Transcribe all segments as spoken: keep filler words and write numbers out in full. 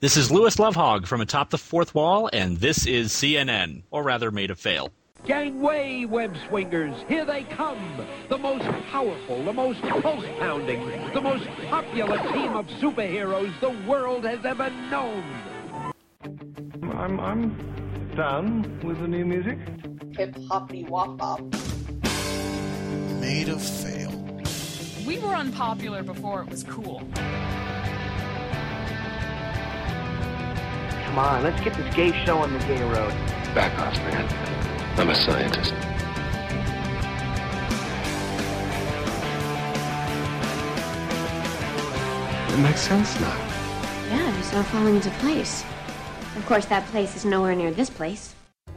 This is Louis Lovehog from Atop the Fourth Wall, and this is C N N, or rather Made of Fail. Gangway, web swingers, here they come. The most powerful, the most pulse-pounding, the most popular team of superheroes the world has ever known. I'm, I'm down with the new music. Hip-hoppy wop-bop. Made of Fail. We were unpopular before it was cool. Come on, let's get this gay show on the gay road. Back off, man. I'm a scientist. It makes sense now. Yeah, it's all falling into place. Of course, that place is nowhere near this place.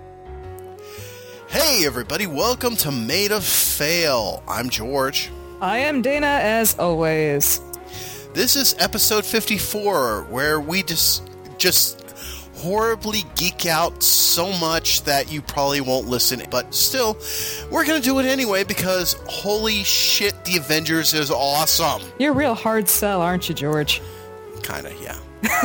Hey, everybody, welcome to Made of Fail. I'm George. I am Dana, as always. This is episode fifty-four, where we just just horribly geek out so much that you probably won't listen. But still, we're going to do it anyway because, holy shit, the Avengers is awesome. You're a real hard sell, aren't you, George? Kinda, yeah.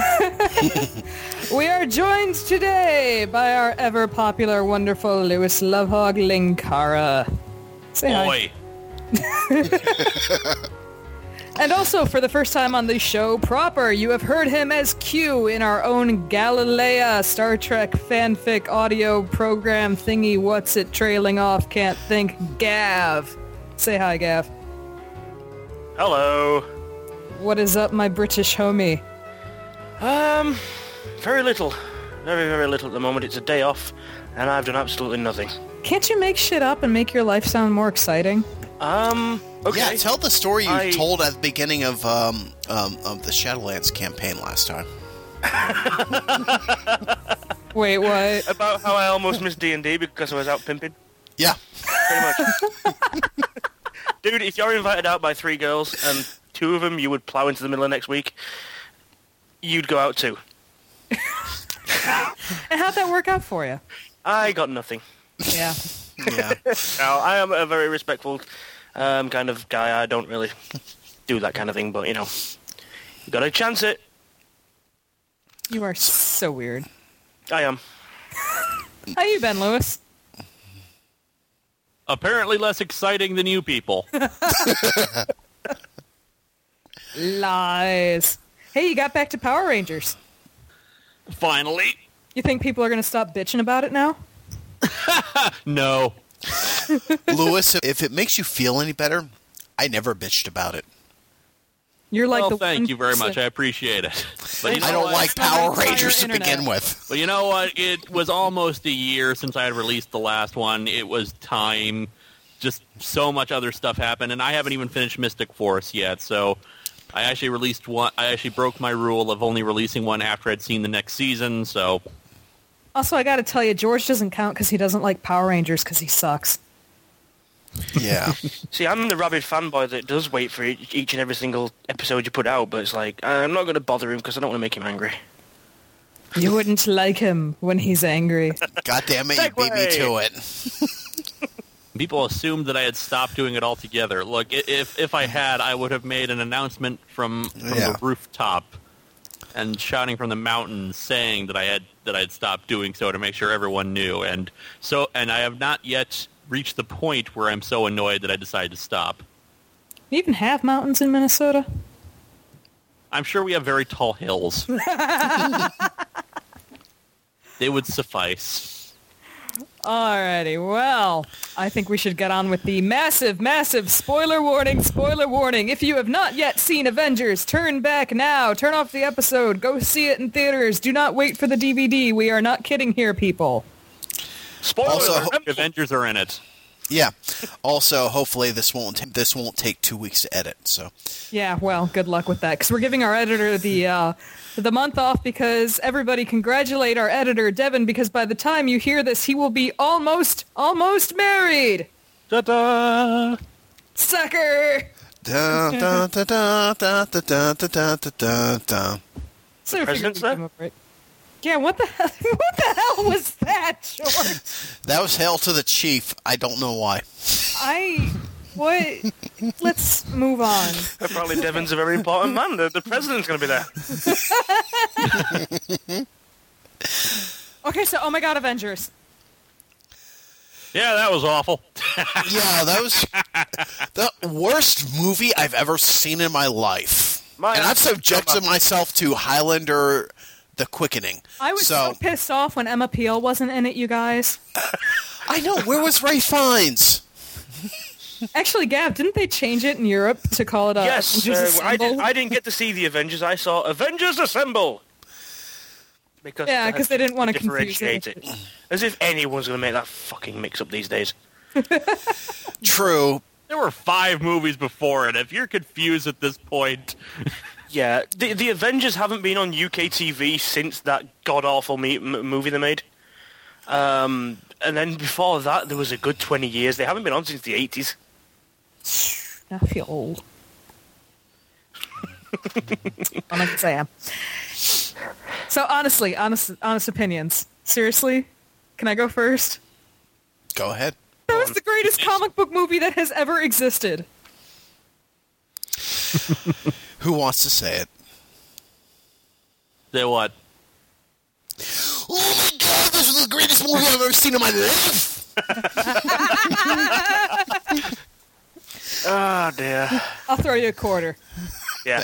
We are joined today by our ever-popular, wonderful Louis Lovehog Linkara. Say Boy. hi. And also, for the first time on the show proper, you have heard him as Q in our own Galilea Star Trek fanfic audio program thingy. What's it trailing off? Can't think. Gav. Say hi, Gav. Hello. What is up, my British homie? Um, very little. Very, very little at the moment. It's a day off, and I've done absolutely nothing. Can't you make shit up and make your life sound more exciting? Um, okay. Yeah, tell the story you I... told at the beginning of um, um, of the Shadowlands campaign last time. Wait, what? About how I almost missed D and D because I was out pimping? Yeah. Pretty much. Dude, if you're invited out by three girls and two of them you would plow into the middle of next week, you'd go out too. And how'd that work out for you? I got nothing. Yeah. Yeah. Now, I am a very respectful um, kind of guy. I don't really do that kind of thing, but, you know, you gotta chance it. You are so weird. I am. How you been, Louis? Apparently less exciting than you people. Lies. Hey, you got back to Power Rangers. Finally. You think people are going to stop bitching about it now? No. Louis, if it makes you feel any better, I never bitched about it. You're like well, the thank one you very person. much. I appreciate it. But you know I don't what? like Power Entire Rangers to internet. begin with. But you know what? It was almost a year since I had released the last one. It was time. Just so much other stuff happened, and I haven't even finished Mystic Force yet, so I actually released one. I actually broke my rule of only releasing one after I'd seen the next season, so... Also, I got to tell you, George doesn't count because he doesn't like Power Rangers because he sucks. Yeah. See, I'm the rabid fanboy that does wait for each, each and every single episode you put out, but it's like, I'm not going to bother him because I don't want to make him angry. You wouldn't like him when he's angry. God damn it, you beat me to it. People assumed that I had stopped doing it altogether. Look, i- if if I had, I would have made an announcement from, from Yeah. the rooftop and shouting from the mountains saying that I had that I had stopped doing so to make sure everyone knew. And so, and I have not yet reached the point where I'm so annoyed that I decided to stop. You even have mountains in Minnesota? I'm sure we have very tall hills. They would suffice. Alrighty, well, I think we should get on with the massive, massive spoiler warning, spoiler warning. If you have not yet seen Avengers, turn back now. Turn off the episode. Go see it in theaters. Do not wait for the D V D. We are not kidding here, people. Spoiler! Also, alert. Avengers are in it. Yeah. Also, hopefully this won't t- this won't take two weeks to edit. So. Yeah, well, good luck with that, because we're giving our editor the uh, the month off because everybody congratulate our editor, Devin, because by the time you hear this, he will be almost, almost married. Ta-da! Sucker! Da, da, da, da, da, da, da, da, da, da, da. So we figured President's we'd there? come up right- Yeah, what the hell? What the hell was that, George? That was hail to the chief. I don't know why. I what? Let's move on. Apparently Devin's a very important man. The, the president's going to be there. Okay, so oh my god, Avengers. Yeah, that was awful. Yeah, that was the worst movie I've ever seen in my life. My and I've subjected myself to Highlander The Quickening. I was so, so pissed off when Emma Peel wasn't in it, you guys. I know. Where was Ray Fiennes? Actually, Gav, didn't they change it in Europe to call it a yes, Avengers uh, I, did, I didn't get to see the Avengers. I saw Avengers Assemble. Because yeah, because they didn't want to differentiate confuse it. it. As if anyone's going to make that fucking mix-up these days. True. There were five movies before it. If you're confused at this point... Yeah, the the Avengers haven't been on U K T V since that god-awful me- m- movie they made. Um, and then before that, there was a good twenty years. They haven't been on since the eighties. I feel old. I'm like I am. So honestly, honest, honest opinions. Seriously, can I go first? Go ahead. That was the greatest comic book movie that has ever existed. Who wants to say it? Say what? Oh my god, this was the greatest movie I've ever seen in my life! Oh dear. I'll throw you a quarter. Yeah.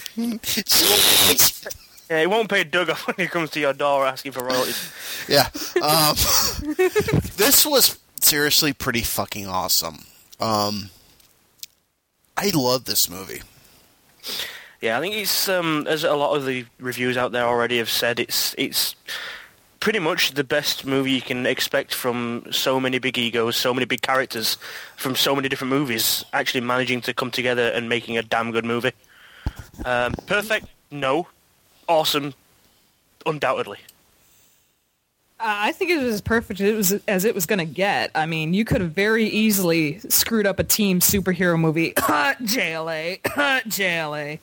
Yeah, he won't pay Doug off when he comes to your door asking for royalties. Yeah. Um, this was seriously pretty fucking awesome. Um, I love this movie. Yeah, I think it's, um, as a lot of the reviews out there already have said, it's it's pretty much the best movie you can expect from so many big egos, so many big characters, from so many different movies, actually managing to come together and making a damn good movie. Um, perfect? No. Awesome? Undoubtedly. I think it was as perfect as it was, as it was going to get. I mean, you could have very easily screwed up a team superhero movie. J L A. J L A.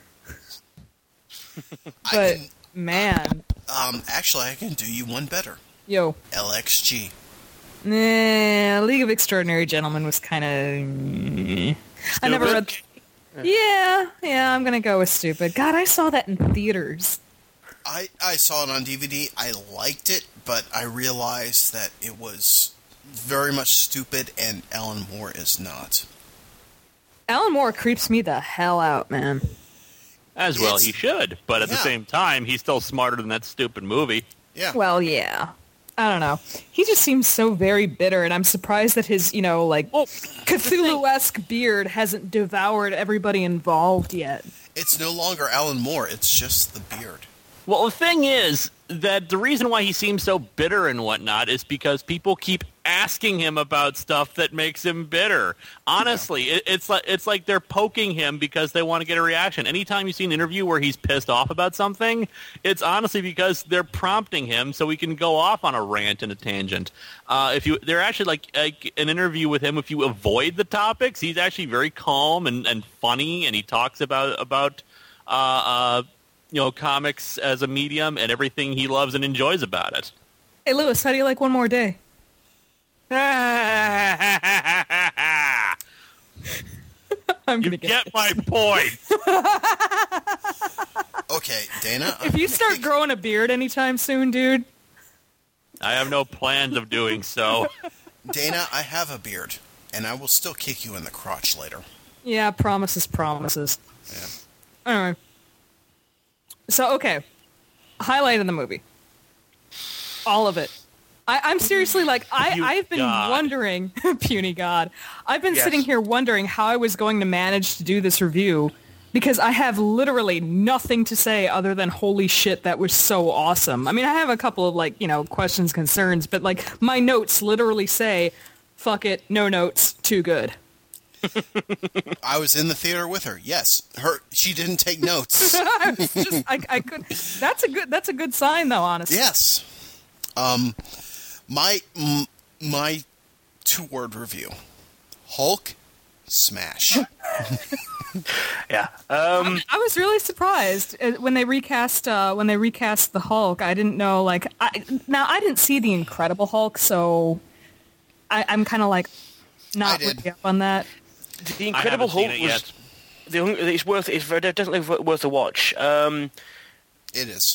But, can, man. Um, actually, I can do you one better. Yo. L X G. Nah, League of Extraordinary Gentlemen was kind of... I never read... Yeah, yeah, I'm going to go with stupid. God, I saw that in theaters. I, I saw it on D V D. I liked it, but I realized that it was very much stupid, and Alan Moore is not. Alan Moore creeps me the hell out, man. As well It's, he should, but at yeah. the same time, he's still smarter than that stupid movie. Yeah. Well, yeah. I don't know. He just seems so very bitter, and I'm surprised that his, you know, like, well, Cthulhu-esque beard hasn't devoured everybody involved yet. It's no longer Alan Moore. It's just the beard. Well, the thing is that the reason why he seems so bitter and whatnot is because people keep asking him about stuff that makes him bitter. Honestly, it, it's like it's like they're poking him because they want to get a reaction. Anytime you see an interview where he's pissed off about something, it's honestly because they're prompting him so he can go off on a rant and a tangent. Uh, if you, they're actually like, like an interview with him. If you avoid the topics, he's actually very calm and, and funny, and he talks about about. Uh, uh, you know, comics as a medium and everything he loves and enjoys about it. Hey, Lewis, how do you like One More Day? I'm you gonna get, get my point. Okay, Dana. If you start growing a beard anytime soon, dude. I have no plans of doing so. Dana, I have a beard, and I will still kick you in the crotch later. Yeah, promises, promises. Yeah. Anyway. So, okay. Highlight of the movie. All of it. I, I'm seriously like, I, Puny I've been God. wondering, puny God, I've been Yes. sitting here wondering how I was going to manage to do this review because I have literally nothing to say other than holy shit, that was so awesome. I mean, I have a couple of like, you know, questions, concerns, but like my notes literally say, fuck it, no notes, too good. I was in the theater with her. Yes, her. She didn't take notes. I was just, I, I could. That's a good. That's a good sign, though. Honestly. Yes. Um, my m- my two word review: Hulk smash. Yeah. Um, I was really surprised uh, when they recast uh, when they recast the Hulk. I didn't know like I, now I didn't see the Incredible Hulk, so I, I'm kind of like not really up on that. The Incredible I haven't Hulk seen it was. The, it's worth. It's very definitely worth a watch. Um, It is.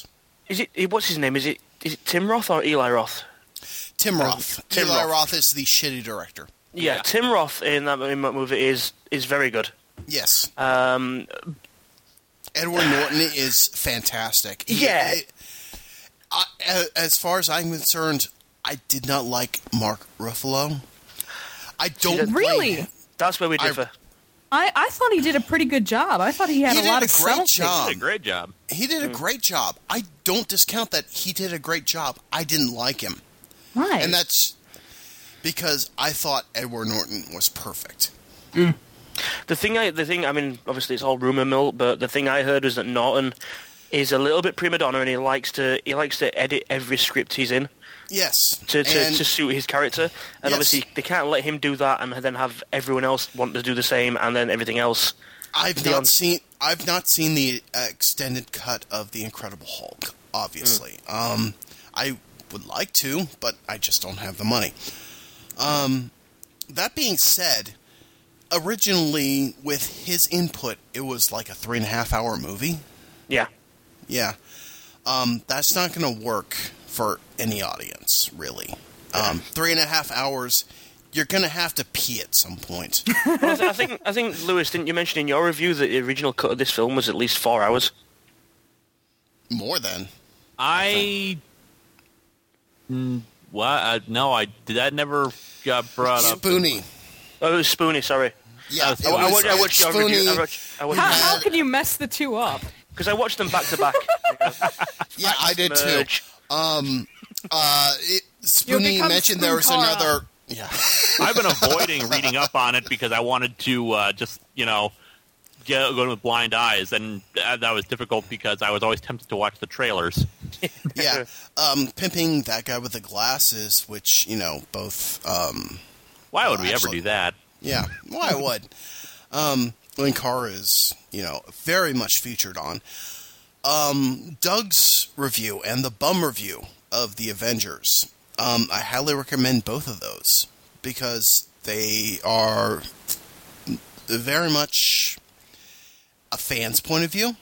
is it what's his name? Is it is it Tim Roth or Eli Roth? Tim Roth. Tim Eli Roth. Roth is the shitty director. Yeah, yeah, Tim Roth in that, in that movie is is very good. Yes. Um, Edward Norton is fantastic. He, yeah. It, I, as far as I'm concerned, I did not like Mark Ruffalo. I don't really. That's where we differ. I, I thought he did a pretty good job. I thought he had he a did lot a of great subtlety. job. He did a great job. He did a great job. I don't discount that he did a great job. I didn't like him. Right. And that's because I thought Edward Norton was perfect. Mm. The thing, I, the thing, I mean, obviously it's all rumor mill, but the thing I heard was that Norton is a little bit prima donna, and he likes to he likes to edit every script he's in. Yes, to to, and to suit his character, and yes. obviously they can't let him do that, and then have everyone else want to do the same, and then everything else. I've beyond. not seen I've not seen the uh, extended cut of the Incredible Hulk. Obviously, mm. um, I would like to, but I just don't have the money. Um, that being said, originally with his input, it was like a three and a half hour movie. Yeah, yeah. Um, that's not going to work for any audience, really. Um, three and a half hours, you're going to have to pee at some point. Well, I, th- I think, I think, Lewis, didn't you mention in your review that the original cut of this film was at least four hours? More than. I. Mm, what? Uh, no, I did. That never got brought up. Spoony. Oh, it was Spoony. Sorry. Yeah, uh, I, I, watched, I watched your Spoony. review. I watched, I watched how, how can you mess the two up? Because I watched them back to back. Yeah, I did Merge. too. Um, uh, it, Spoony mentioned there was another. Yeah, I've been avoiding reading up on it because I wanted to uh, just you know get, go in with blind eyes, and uh, that was difficult because I was always tempted to watch the trailers. Yeah, um, pimping that guy with the glasses, which you know both. Um, Why would uh, we actually, ever do that? Yeah, why would? Um, Linkara is, you know, very much featured on. Um, Doug's review and the Bum review of The Avengers. Um, I highly recommend both of those because they are very much a fan's point of view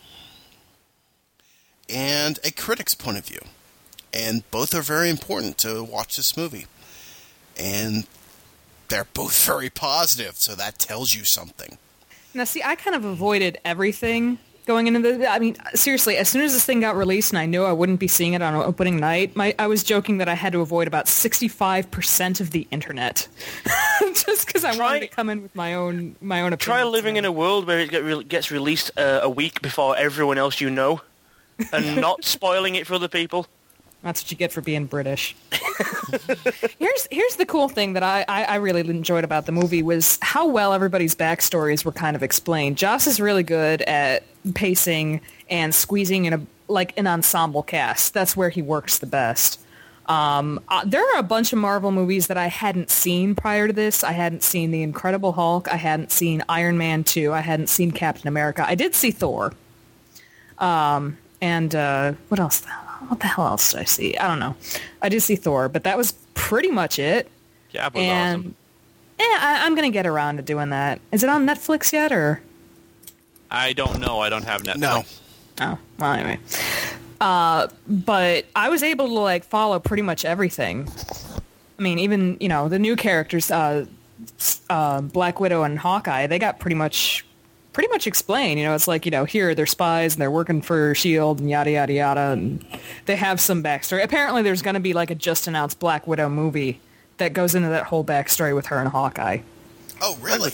and a critic's point of view. And both are very important to watch this movie. And they're both very positive, so that tells you something. Now, see, I kind of avoided everything going into the... I mean, seriously, as soon as this thing got released and I knew I wouldn't be seeing it on opening night, my, I was joking that I had to avoid about sixty-five percent of the internet. Just because I Try, wanted to come in with my own my own opinion. Try living in a world where it get re- gets released uh, a week before everyone else you know, and not spoiling it for other people. That's what you get for being British. here's here's the cool thing that I, I, I really enjoyed about the movie was how well everybody's backstories were kind of explained. Joss is really good at pacing and squeezing in a like an ensemble cast. That's where he works the best. Um, uh, there are a bunch of Marvel movies that I hadn't seen prior to this. I hadn't seen The Incredible Hulk. I hadn't seen Iron Man two. I hadn't seen Captain America. I did see Thor. Um, and uh, what else? What the hell else did I see? I don't know. I did see Thor, but that was pretty much it. Cap was and, awesome. Yeah, I, I'm going to get around to doing that. Is it on Netflix yet, or? I don't know. I don't have Netflix. No. Oh, well, anyway. Uh, but I was able to, like, follow pretty much everything. I mean, even, you know, the new characters, uh, uh, Black Widow and Hawkeye, they got pretty much... pretty much explain, you know, it's like, you know, here they're spies and they're working for S H I E L D and yada, yada, yada, and they have some backstory. Apparently there's going to be like a just announced Black Widow movie that goes into that whole backstory with her and Hawkeye. Oh, really?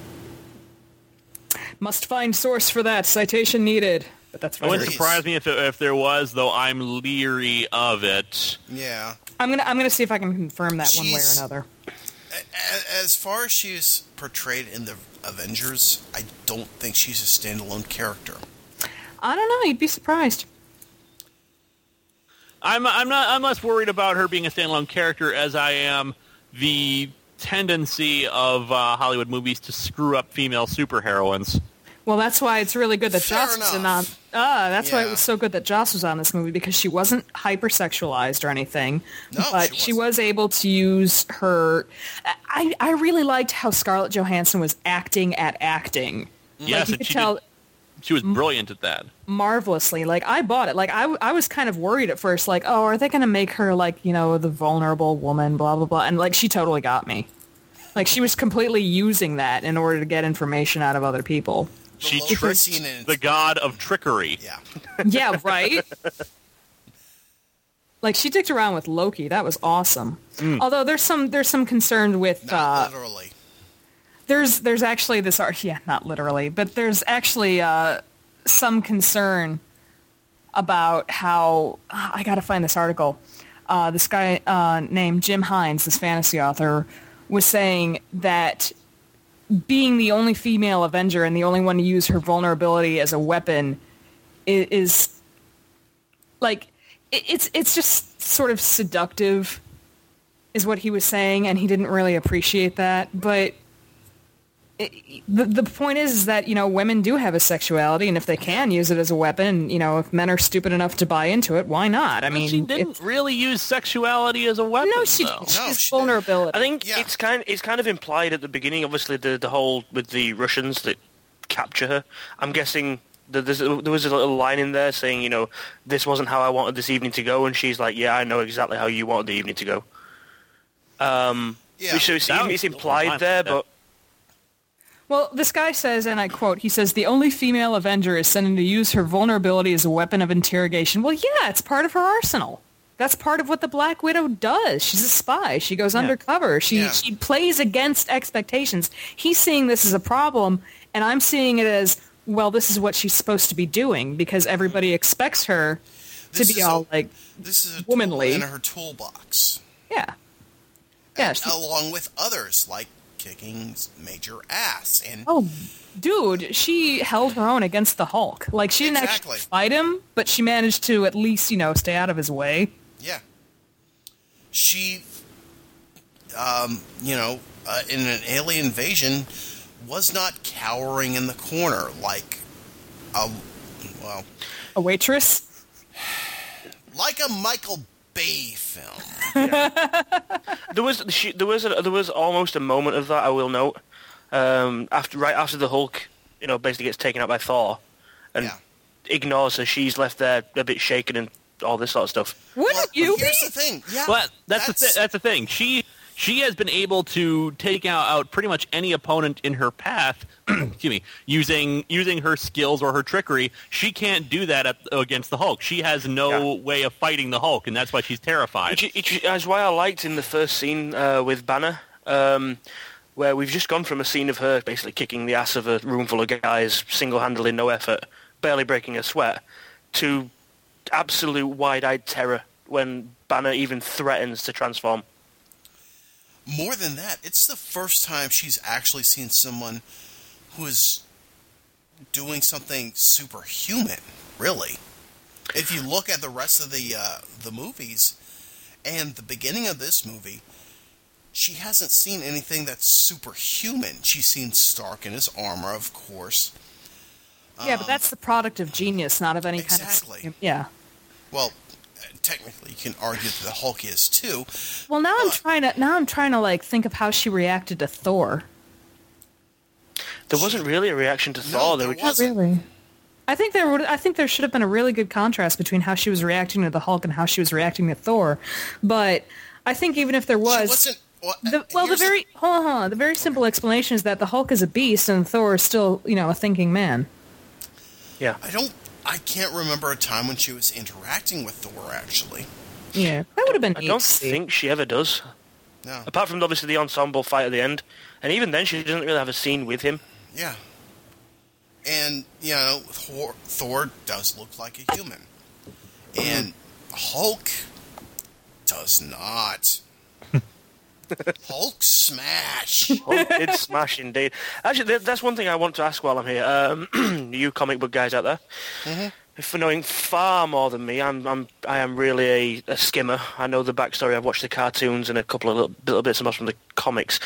Must find source for that. Citation needed. But that's It wouldn't surprise me if it, if there was, though I'm leery of it. Yeah. I'm gonna I'm gonna see if I can confirm that She's, one way or another. As far as she's portrayed in the Avengers, I don't think she's a standalone character. I don't know. You'd be surprised. I'm I'm not I'm less worried about her being a standalone character as I am the tendency of uh, Hollywood movies to screw up female superheroines. Well, that's why it's really good that Fair Joss was in enough. on. Ah, that's why Yeah. it was so good that Joss was on this movie because she wasn't hypersexualized or anything, No, but she she was able to use her. I I really liked how Scarlett Johansson was acting at acting. Yes, like you and could she tell. did, she was brilliant at that. Marvelously. Like, I bought it. Like, I, I was kind of worried at first, like, oh, are they going to make her, like, you know, the vulnerable woman, blah, blah, blah. And, like, she totally got me. Like, she was completely using that in order to get information out of other people. She tricked the god of trickery. Yeah. Yeah, right? Like, she dicked around with Loki. That was awesome. Mm. Although there's some there's some concern with... Not uh, literally. There's there's actually this... art. Yeah, not literally. But there's actually uh, some concern about how... I gotta find this article. Uh, this guy uh, named Jim Hines, this fantasy author, was saying that being the only female Avenger and the only one to use her vulnerability as a weapon is, is like... It's it's just sort of seductive, is what he was saying, and he didn't really appreciate that. But it, the the point is, is that, you know, women do have a sexuality, and if they can use it as a weapon, you know, if men are stupid enough to buy into it, why not? I but mean, she didn't really use sexuality as a weapon. No, she though. she's No, she vulnerability. I think Yeah. it's kind it's kind of implied at the beginning. Obviously, the the whole with the Russians that capture her. I'm guessing. There's, there was a little line in there saying, you know, this wasn't how I wanted this evening to go, and she's like, yeah, I know exactly how you wanted the evening to go. Um, Yeah. so it's, That it's was- implied there, but... Well, this guy says, and I quote, he says, the only female Avenger is sent in to use her vulnerability as a weapon of interrogation. Well, yeah, it's part of her arsenal. That's part of what the Black Widow does. She's a spy. She goes undercover. She Yeah. she plays against expectations. He's seeing this as a problem, and I'm seeing it as, well, this is what she's supposed to be doing, because everybody expects her to This be is all, a- like, This is a womanly. tool in her toolbox. yeah. Yeah, And she- along with others, like kicking major ass. And Oh, dude, she held her own against the Hulk. Like, she didn't Exactly. actually fight him, but she managed to at least, you know, stay out of his way. yeah, she, um, you know, uh, in an alien invasion, was not cowering in the corner like a, well, A waitress? like a Michael Bay film. There was she, there was a, there was almost a moment of that, I will note, um, after right after the Hulk, you know, basically gets taken out by Thor, and Yeah. ignores her. She's left there a bit shaken and all this sort of stuff. Wouldn't Well, you but here's be? the thing. Yeah, Well, that's the th- that's the thing. She she has been able to take out, out pretty much any opponent in her path. excuse me, using using her skills or her trickery. She can't do that at, against the Hulk. She has no Yeah. way of fighting the Hulk, and that's why she's terrified. Which, which is why I liked in the first scene uh, with Banner, um, where we've just gone from a scene of her basically kicking the ass of a room full of guys, single-handedly, no effort, barely breaking a sweat, to absolute wide-eyed terror when Banner even threatens to transform. more than that, it's the first time she's actually seen someone who is doing something superhuman, really. If you look at the rest of the uh, the movies and the beginning of this movie, she hasn't seen anything that's superhuman. She's seen Stark in his armor, of course. Yeah, but that's the product of genius, not of any Exactly. kind of... Yeah. Well, technically, you can argue that the Hulk is too. Well, now I'm trying to now I'm trying to like think of how she reacted to Thor. There wasn't really a reaction to Thor. There there was wasn't. Really? I think there would. I think there should have been a really good contrast between how she was reacting to the Hulk and how she was reacting to Thor. But I think even if there She was, wasn't. Well, the, well, the here's very hold on, hold on, the very simple explanation is that the Hulk is a beast and Thor is still, you know, a thinking man. yeah. I don't. I can't remember a time when she was interacting with Thor. Actually, Yeah, that would have been. I neat don't to see. think she ever does. no. Apart from obviously the ensemble fight at the end, and even then she doesn't really have a scene with him. Yeah. And, you know, Thor, Thor does look like a human. And Hulk does not. Hulk smash. Hulk did smash indeed. Actually, th- that's one thing I want to ask while I'm here. Um, you comic book guys out there, Mm-hmm. for knowing far more than me, I'm, I'm I am really a, a skimmer. I know the backstory. I've watched the cartoons and a couple of little, little bits and bobs from the comics.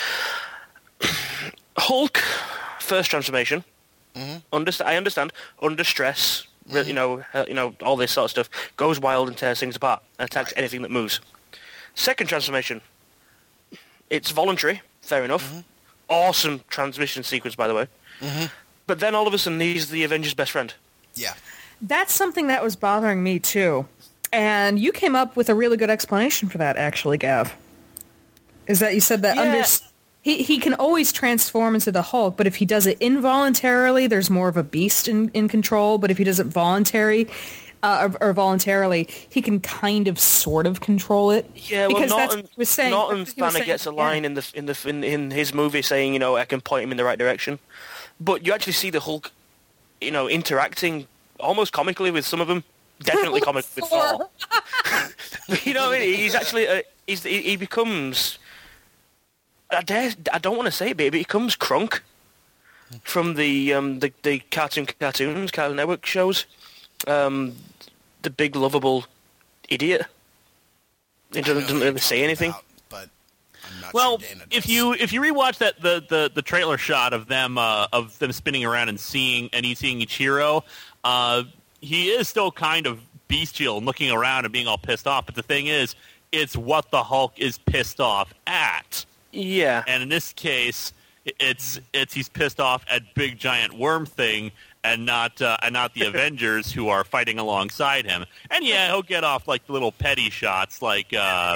Hulk, first transformation. Mm-hmm. Underst- I understand. Under stress, re- you know, uh, you know, all this sort of stuff. Goes wild and tears things apart and attacks Right. anything that moves. Second transformation. It's voluntary. Fair enough. Mm-hmm. Awesome transmission sequence, by the way. Mm-hmm. but then all of a sudden he's the Avengers' best friend. Yeah. That's something that was bothering me, too. And you came up with a really good explanation for that, actually, Gav. Is that you said that Yeah. under... He he can always transform into the Hulk, but if he does it involuntarily, there's more of a beast in, in control. But if he does it voluntary, uh, or, or voluntarily, he can kind of, sort of control it. Yeah, well, because that's Norton, what he was saying. Norton that's what he was Banner saying, gets a yeah. line in the in the in, in his movie saying, you know, I can point him in the right direction, but you actually see the Hulk, you know, interacting almost comically with some of them. Definitely comic with Thor. You know, what I mean? He's actually uh, he's he, he becomes. I dare, I don't want to say it, but he becomes Krunk from the um, the, the cartoon cartoons, Cartoon Network shows. Um, the big lovable idiot. He doesn't, doesn't really say anything. About, but I'm not Well, sure Dana if does. you if you rewatch that the, the, the trailer shot of them uh, of them spinning around and seeing and he's seeing Ichiro, uh, he is still kind of bestial and looking around and being all pissed off. But the thing is, it's what the Hulk is pissed off at. Yeah. And in this case, it's it's he's pissed off at Big Giant Worm Thing and not uh, and not the Avengers who are fighting alongside him. And yeah, he'll get off like the little petty shots, like uh,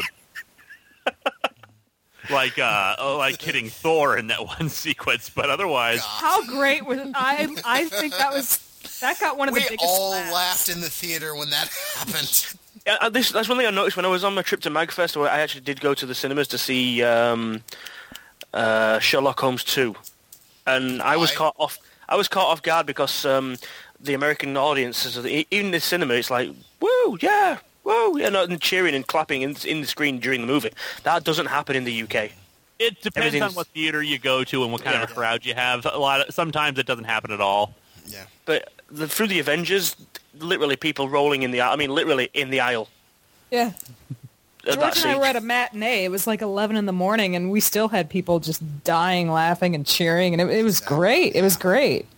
like uh, oh, like hitting Thor in that one sequence. But otherwise, How great was I? I think that was that got one of the we biggest. all laughs. laughed in the theater when that happened. Yeah, uh, this, that's one thing I noticed when I was on my trip to MagFest, where I actually did go to the cinemas to see um, uh, Sherlock Holmes two, and I was Why? caught off. I was caught off guard because um, the American audience, even in the cinema, it's like woo, yeah, woo, you know, and cheering and clapping in, in the screen during the movie. That doesn't happen in the U K. it depends on Everything's- what theater you go to and what kind of Yeah. a crowd you have. A lot of, sometimes it doesn't happen at all. Yeah. But the, through the Avengers, literally people rolling in the aisle. I mean, literally in the aisle. Yeah. Uh, George that and I scene. were at a matinee. It was like eleven in the morning, and we still had people just dying, laughing, and cheering, and it, it was great. It was great.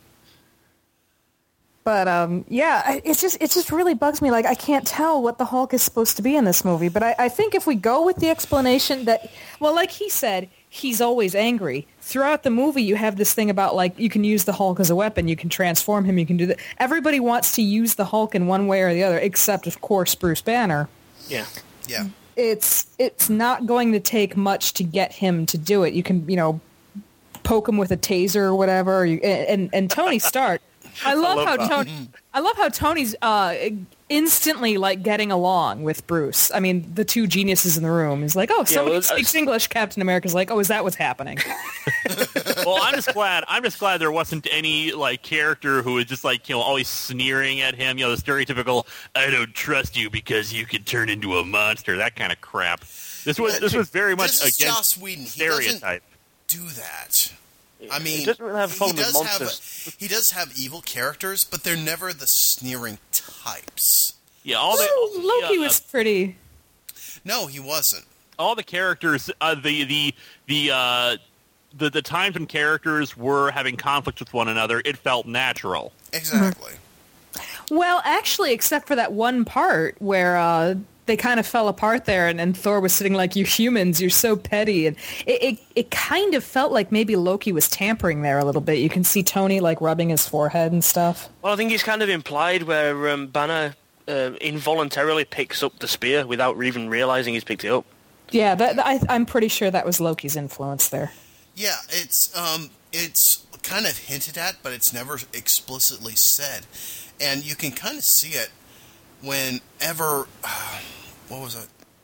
But um, yeah, I- it's just it just really bugs me. Like I can't tell what the Hulk is supposed to be in this movie. But I, I think if we go with the explanation that, well, like he said, he's always angry. Throughout the movie, you have this thing about like you can use the Hulk as a weapon, you can transform him, you can do that. Everybody wants to use the Hulk in one way or the other, except of course Bruce Banner. Yeah. Yeah. It's it's not going to take much to get him to do it. You can, you know, poke him with a taser or whatever. You, and and Tony Stark, I love, love how that. Tony, I love how Tony's uh, instantly like getting along with Bruce. I mean, the two geniuses in the room is like, oh, somebody well, speaks uh, English. Captain America's like, oh, is that what's happening? Well, I'm just glad. I'm just glad there wasn't any like character who was just like you know always sneering at him. You know, the stereotypical "I don't trust you because you could turn into a monster." That kind of crap. This was this was very much This is against Joss Whedon. He doesn't stereotype. do that. I mean, He doesn't really have a he problem with does monsters. have he does have evil characters, but they're never the sneering types. Yeah, all the, Well, all the, Loki uh, was pretty. No, he wasn't. all the characters, uh, the the the uh, the the times when characters were having conflict with one another, it felt natural. Exactly. Well, actually, except for that one part where uh, they kind of fell apart there, and, and Thor was sitting like, "You humans, you're so petty," and it, it it kind of felt like maybe Loki was tampering there a little bit. You can see Tony like rubbing his forehead and stuff. Well, I think it's kind of implied where um, Banner uh, involuntarily picks up the spear without even realizing he's picked it up. Yeah, that, I, I'm pretty sure that was Loki's influence there. Yeah, it's um, it's kind of hinted at, but it's never explicitly said, and you can kind of see it whenever. Uh, what was it?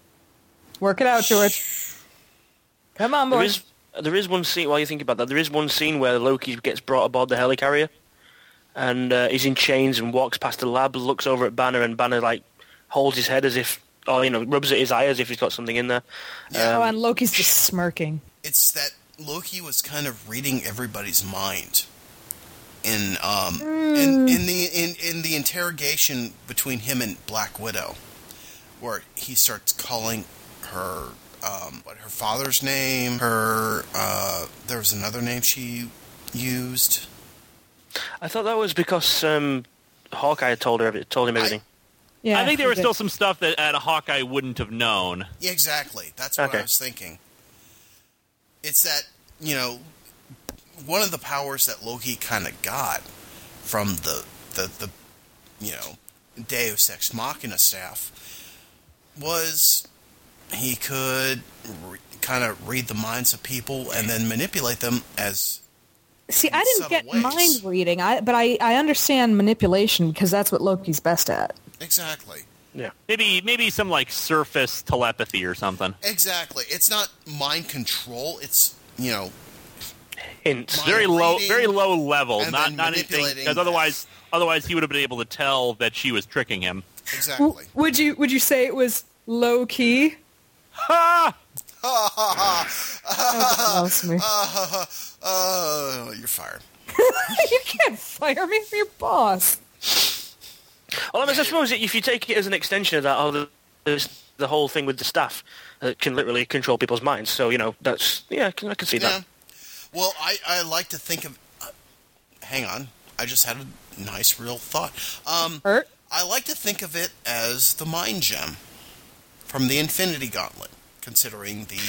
Work it out, George. Come on, There boys. is there is one scene while you think about that. There is one scene where Loki gets brought aboard the helicarrier, and uh, he's in chains and walks past the lab, looks over at Banner, and Banner like holds his head as if, or you know, rubs at his eye as if he's got something in there. Yeah. Oh, and Loki's just smirking. It's that Loki was kind of reading everybody's mind in um in, in the in, in the interrogation between him and Black Widow, where he starts calling her um what her father's name, her uh there was another name she used. I thought that was because um, Hawkeye had told her told him everything. Yeah, I think there was he did. still some stuff that uh, Hawkeye wouldn't have known. Yeah, exactly. That's what Okay. I was thinking. It's that, you know, one of the powers that Loki kind of got from the, the, the, you know, Deus Ex Machina staff was he could re- kind of read the minds of people and then manipulate them as... See, I didn't get ways. mind reading, I, but I, I understand manipulation because that's what Loki's best at. Exactly. Yeah. Maybe maybe some like surface telepathy or something. Exactly. It's not mind control. It's, you know, hints. Very low, very low level. and Not then not anything. manipulating Because otherwise, otherwise he would have been able to tell that she was tricking him. Exactly. W- would you Would you say it was low key? Ha! That loves me. Uh, uh, you're fired. You can't fire me. I'm your boss. Well, I, mean, I suppose if you take it as an extension of that, oh, there's the whole thing with the staff that can literally control people's minds. So, you know, that's, yeah, I can, I can see Yeah. that. Well, I, I like to think of... Uh, hang on. I just had a nice, real thought. Um, Hurt? I like to think of it as the Mind Gem from the Infinity Gauntlet, considering the...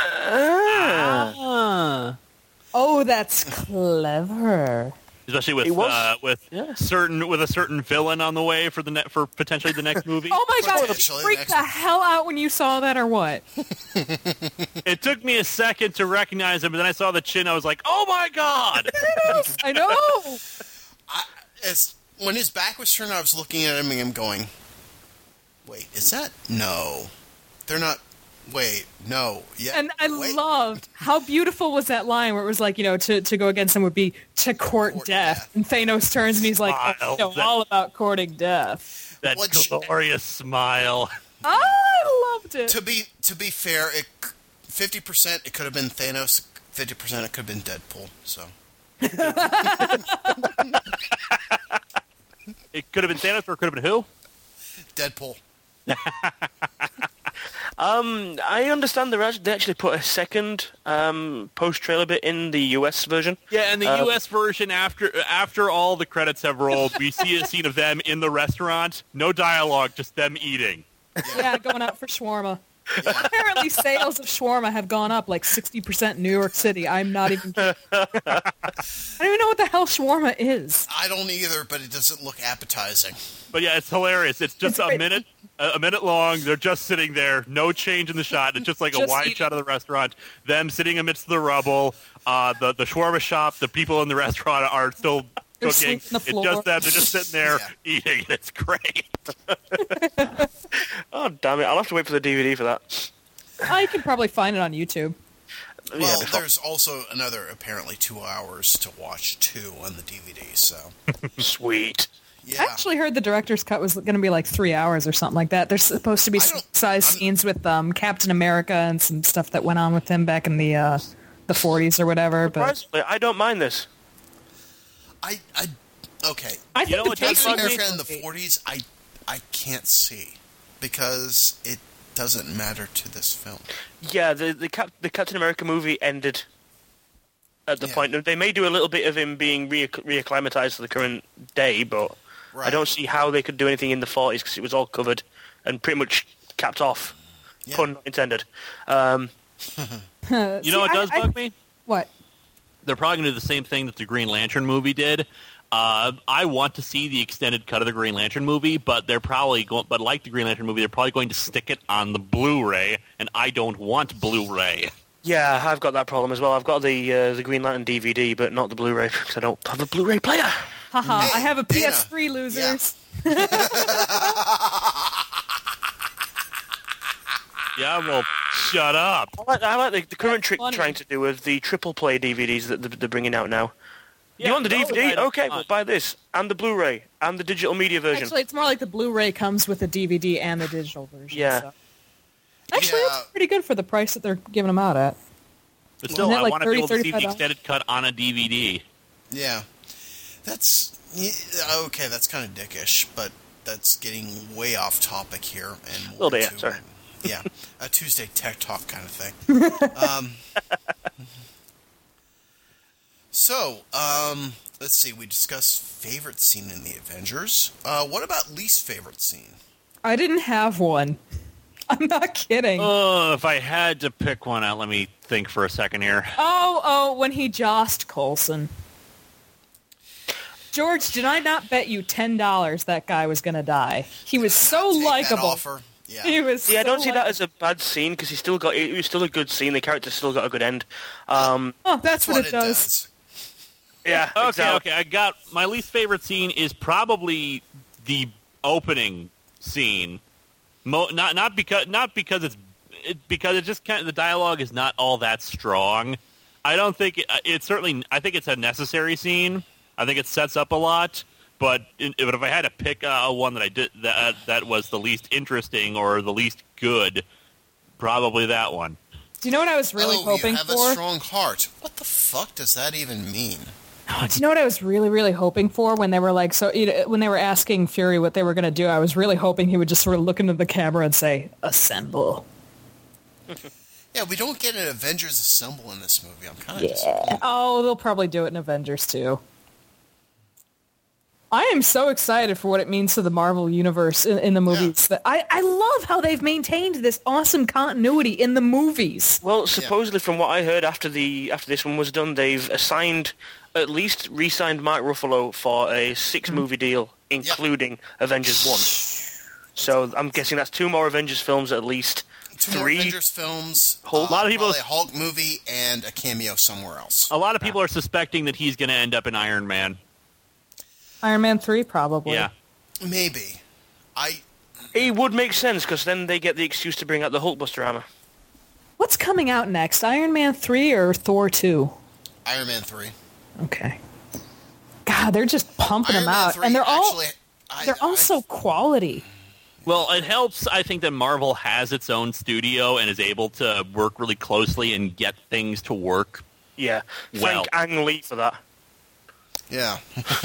Ah. Oh, that's clever. Especially with He was- uh, with yeah. certain with a certain villain on the way for the ne- for potentially the next movie. Oh my god, you Potentially freaked next- the hell out when you saw that, or what? It took me a second to recognize him, but then I saw the chin. I was like, "Oh my god!" I know. I, as when his back was turned, I was looking at him and I'm going, wait, is that? No. They're not... Wait, no. Yeah. And I wait. loved how beautiful was that line where it was like, you know, to, to go against him would be to court, Court death. death. And Thanos turns and he's like, oh, Smile. you know, That- all about courting death. That Which- glorious smile. I loved it. To be to be fair, it fifty percent it could have been Thanos, fifty percent it could have been Deadpool. So It could have been Thanos, or it could have been who? Deadpool. Um, I understand they actually, they actually put a second um, post-trailer bit in the U S version. Yeah, and the Uh, U S version, after after all the credits have rolled, we see a scene of them in the restaurant. No dialogue, just them eating. Yeah, going out for shawarma. Apparently sales of shawarma have gone up like sixty percent in New York City. I'm not even kidding. I don't even know what the hell shawarma is. I don't either, but it doesn't look appetizing. But yeah, it's hilarious. It's just It's a great. minute, a a minute long. They're just sitting there, no change in the shot. It's just like a Just wide eating. shot of the restaurant. Them sitting amidst the rubble. Uh, the the shawarma shop. The people in the restaurant are still They're cooking. sweeping the It's floor. just them. They're just sitting there Yeah. eating. It's great. Oh, damn it. I'll have to wait for the D V D for that. I can probably find it on YouTube. Yeah, Well, before- there's also another apparently two hours to watch too on the D V D. So Sweet. yeah, I actually heard the director's cut was going to be like three hours or something like that. There's supposed to be I some don't- size I'm- scenes with um, Captain America and some stuff that went on with him back in the uh, the forties or whatever. But Surprisingly, I don't mind this. I I okay. I You think know the what does pacing bug me? was America in the great. forties, I I can't see because it doesn't matter to this film. Yeah, the the, Cap- the Captain America movie ended at the Yeah. point. They may do a little bit of him being re- reacclimatized to the current day, but I Right. don't see how they could do anything in the forties because it was all covered and pretty much capped off. Yeah. Pun not intended. Um, You know what does bug me? What? They're probably going to do the same thing that the Green Lantern movie did. Uh, I want to see the extended cut of the Green Lantern movie, but they're probably going. But like the Green Lantern movie, they're probably going to stick it on the Blu-ray, and I don't want Blu-ray. yeah, I've got that problem as well. I've got the uh, the Green Lantern D V D, but not the Blu-ray because I don't have a Blu-ray player. Haha, I have a Dana. P S three, losers. Yeah, well, shut up. I like, I like the, the current trick funny. trying to do with the triple play D V Ds that they're, they're bringing out now. Yeah, you want the those D V D? I don't Okay, want. well, buy this and the Blu-ray and the digital media version. Actually, it's more like the Blu-ray comes with the D V D and the digital version. Yeah. so. Actually, Yeah. that's pretty good for the price that they're giving them out at. But still, Isn't that I like want to be thirty, able to see the thirty-five dollars? extended cut on a D V D. Yeah, that's yeah, okay. That's kind of dickish, but that's getting way off topic here and more Little bit, yeah, to, sorry. yeah, a Tuesday tech talk kind of thing. um, so, um, let's see. We discussed favorite scene in the Avengers. Uh, what about least favorite scene? I didn't have one. I'm not kidding. Oh, if I had to pick one out, let me think for a second here. Oh, oh, when he jossed Coulson. George, did I not bet you ten dollars that guy was going to die? He was so likable. Yeah. He was yeah, I so don't see that likable. as a bad scene because he still got it was still a good scene. The character still got a good end. Um, oh, that's, what, what it, it does. does. Yeah. Okay, exactly. okay. I got my least favorite scene is probably the opening scene. Mo- not not because not because it's it, because it just kind of, the dialogue is not all that strong. I don't think it, it's certainly. I think it's a necessary scene. I think it sets up a lot. But, in, but if I had to pick uh, one that I did that that was the least interesting or the least good, probably that one. Do you know what I was really oh, hoping you have for? a strong heart. What the fuck does that even mean? Oh, do you know what I was really, really hoping for when they were like, so you know, when they were asking Fury what they were going to do? I was really hoping he would just sort of look into the camera and say, "Assemble." Yeah, we don't get an Avengers Assemble in this movie. I'm kind of Yeah. disappointed. Oh, they'll probably do it in Avengers too. I am so excited for what it means to the Marvel Universe in, in the movies. That I, I love how they've maintained this awesome continuity in the movies. Well, supposedly from what I heard after the after this one was done, they've assigned at least re-signed Mark Ruffalo for a six-movie deal, including Avengers one. So I'm guessing that's two more Avengers films at least. Two Three more Avengers films, Hulk- uh, a lot of people- probably a Hulk movie, and a cameo somewhere else. A lot of people are suspecting that he's going to end up in Iron Man. Iron Man three, probably. Yeah. Maybe. I. It would make sense because then they get the excuse to bring out the Hulkbuster hammer. What's coming out next? Iron Man three or Thor two? Iron Man three. Okay. God, they're just pumping Iron them Man out, three, and they're all actually, I- they're I- also quality. Well, it helps, I think, that Marvel has its own studio and is able to work really closely and get things to work. Yeah. Well. Thank Ang Lee for that. Yeah.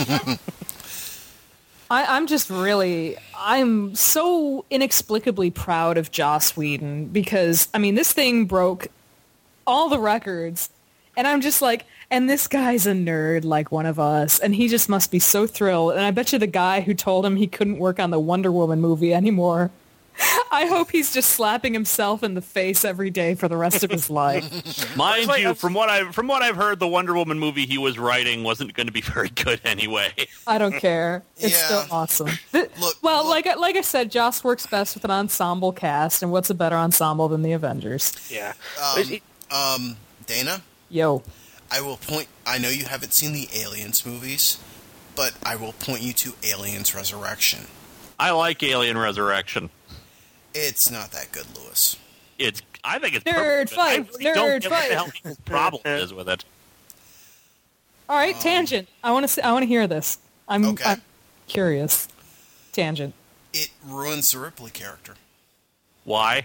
I, I'm just really, I'm so inexplicably proud of Joss Whedon because, I mean, this thing broke all the records, and I'm just like, and this guy's a nerd like one of us, and he just must be so thrilled. And I bet you the guy who told him he couldn't work on the Wonder Woman movie anymore, I hope he's just slapping himself in the face every day for the rest of his life. Mind like- you, from what I from what I've heard, the Wonder Woman movie he was writing wasn't going to be very good anyway. I don't care. It's Yeah. still awesome. Th- Look, well, look. like I- like I said, Joss works best with an ensemble cast, and what's a better ensemble than the Avengers? Yeah. Um, Is it- um, Dana, Yo. I will point. I know you haven't seen the Aliens movies, but I will point you to Aliens Resurrection. I like Alien Resurrection. It's not that good, Lewis. It's I think it's Nerd perfect, but I fight, really nerd don't get what fight. the hell people's problem is with it. All right, Um, tangent. I want to. I want to hear this. I'm, Okay. I'm curious. Tangent. It ruins the Ripley character. Why?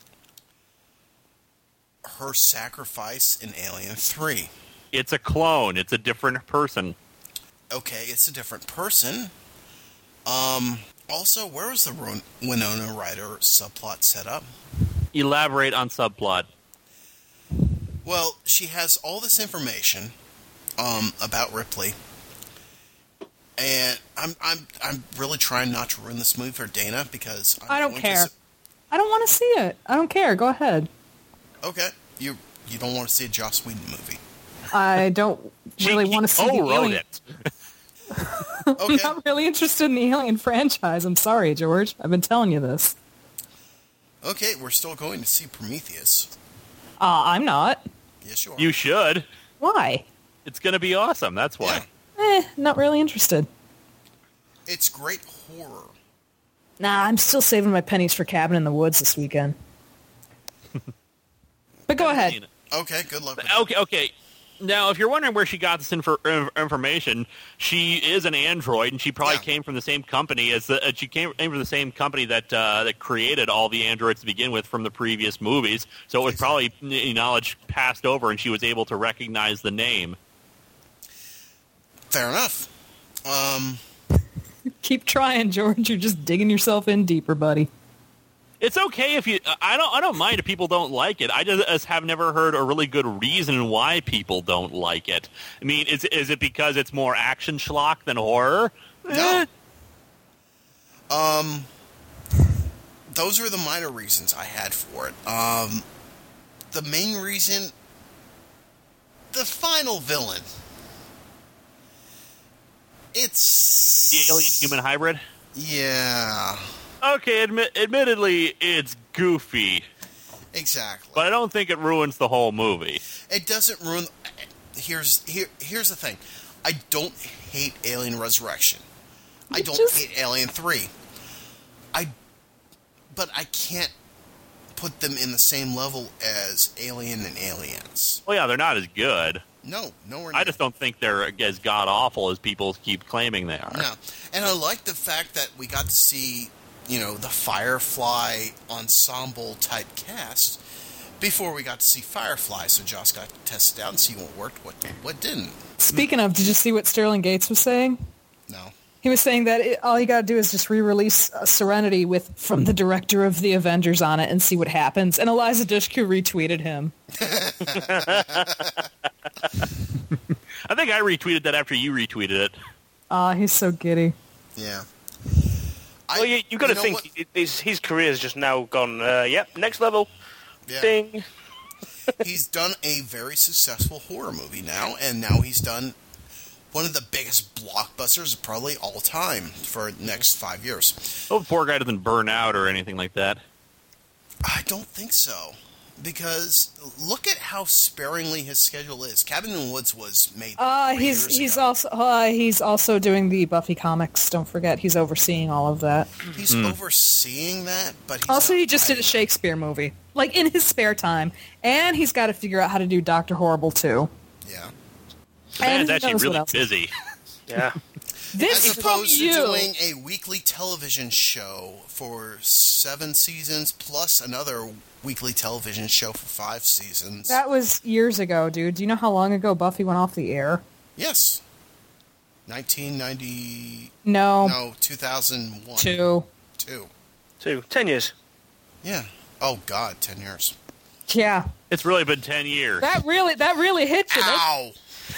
Her sacrifice in Alien three. It's a clone. It's a different person. Okay, it's a different person. Um. Also, where was the Ron- Winona Ryder subplot set up? Elaborate on subplot. Well, she has all this information um, about Ripley, and I'm I'm I'm really trying not to ruin this movie for Dana because I'm I don't going care. To s- I don't want to see it. I don't care. Go ahead. okay, you you don't want to see a Joss Whedon movie. I don't really She want to see the co-wrote alien. it. I'm Okay, not really interested in the Alien franchise. I'm sorry, George. I've been telling you this. okay, we're still going to see Prometheus. Uh, I'm not. Yes, you are. You should. Why? It's going to be awesome. That's why. Yeah. Eh, not really interested. It's great horror. Nah, I'm still saving my pennies for Cabin in the Woods this weekend. But go ahead. Okay, good luck with that. Okay, okay. Now, if you're wondering where she got this infor- inf- information, she is an android, and she probably Yeah. came from the same company as the. Uh, she came from the same company that uh, that created all the androids to begin with from the previous movies. So it was probably n- knowledge passed over, and she was able to recognize the name. Fair enough. Um, Keep trying, George. You're just digging yourself in deeper, buddy. It's okay if you. I don't. I don't mind if people don't like it. I just have never heard a really good reason why people don't like it. I mean, is is it because it's more action schlock than horror? No. Eh, Um, those are the minor reasons I had for it. Um, the main reason the final villain. It's The alien human hybrid? Yeah. Okay, admi- admittedly, it's goofy. Exactly. But I don't think it ruins the whole movie. It doesn't ruin... Here's here. Here's the thing. I don't hate Alien Resurrection. I don't just... hate Alien three. I... But I can't put them in the same level as Alien and Aliens. Well, yeah, they're not as good. No, nowhere near. I just don't think they're as god-awful as people keep claiming they are. No. And I like the fact that we got to see, you know, the Firefly ensemble-type cast before we got to see Firefly, so Joss got to test it out and see what worked, what what didn't. Speaking of, did you see what Sterling Gates was saying? No. He was saying that it, all you got to do is just re-release uh, Serenity with "from the director of the Avengers" on it and see what happens. And Eliza Dushku retweeted him. I think I retweeted that after you retweeted it. Ah, uh, he's so giddy. Yeah. Well, you, you've got to think it, his, his career's just now gone, uh, yep, next level. Yeah. Ding. He's done a very successful horror movie now, and now he's done one of the biggest blockbusters probably all time for the next five years. Oh, the poor guy doesn't burn out or anything like that. I don't think so. Because look at how sparingly his schedule is. Cabin in the Woods was made. Uh, he's he's ago. also uh, he's also doing the Buffy comics. Don't forget, he's overseeing all of that. He's mm. overseeing that, but he's also not he just writing. did a Shakespeare movie, like in his spare time, and he's got to figure out how to do Doctor Horrible too. Yeah, the man's actually really busy. Yeah. This As opposed to you. doing a weekly television show for seven seasons plus another weekly television show for five seasons. That was years ago, dude. Do you know how long ago Buffy went off the air? Yes. nineteen ninety... No. No, two thousand one. Two. Two. Two. Ten years. Yeah. Oh, God, ten years. Yeah. It's really been ten years. That really, that really hit you. Ow!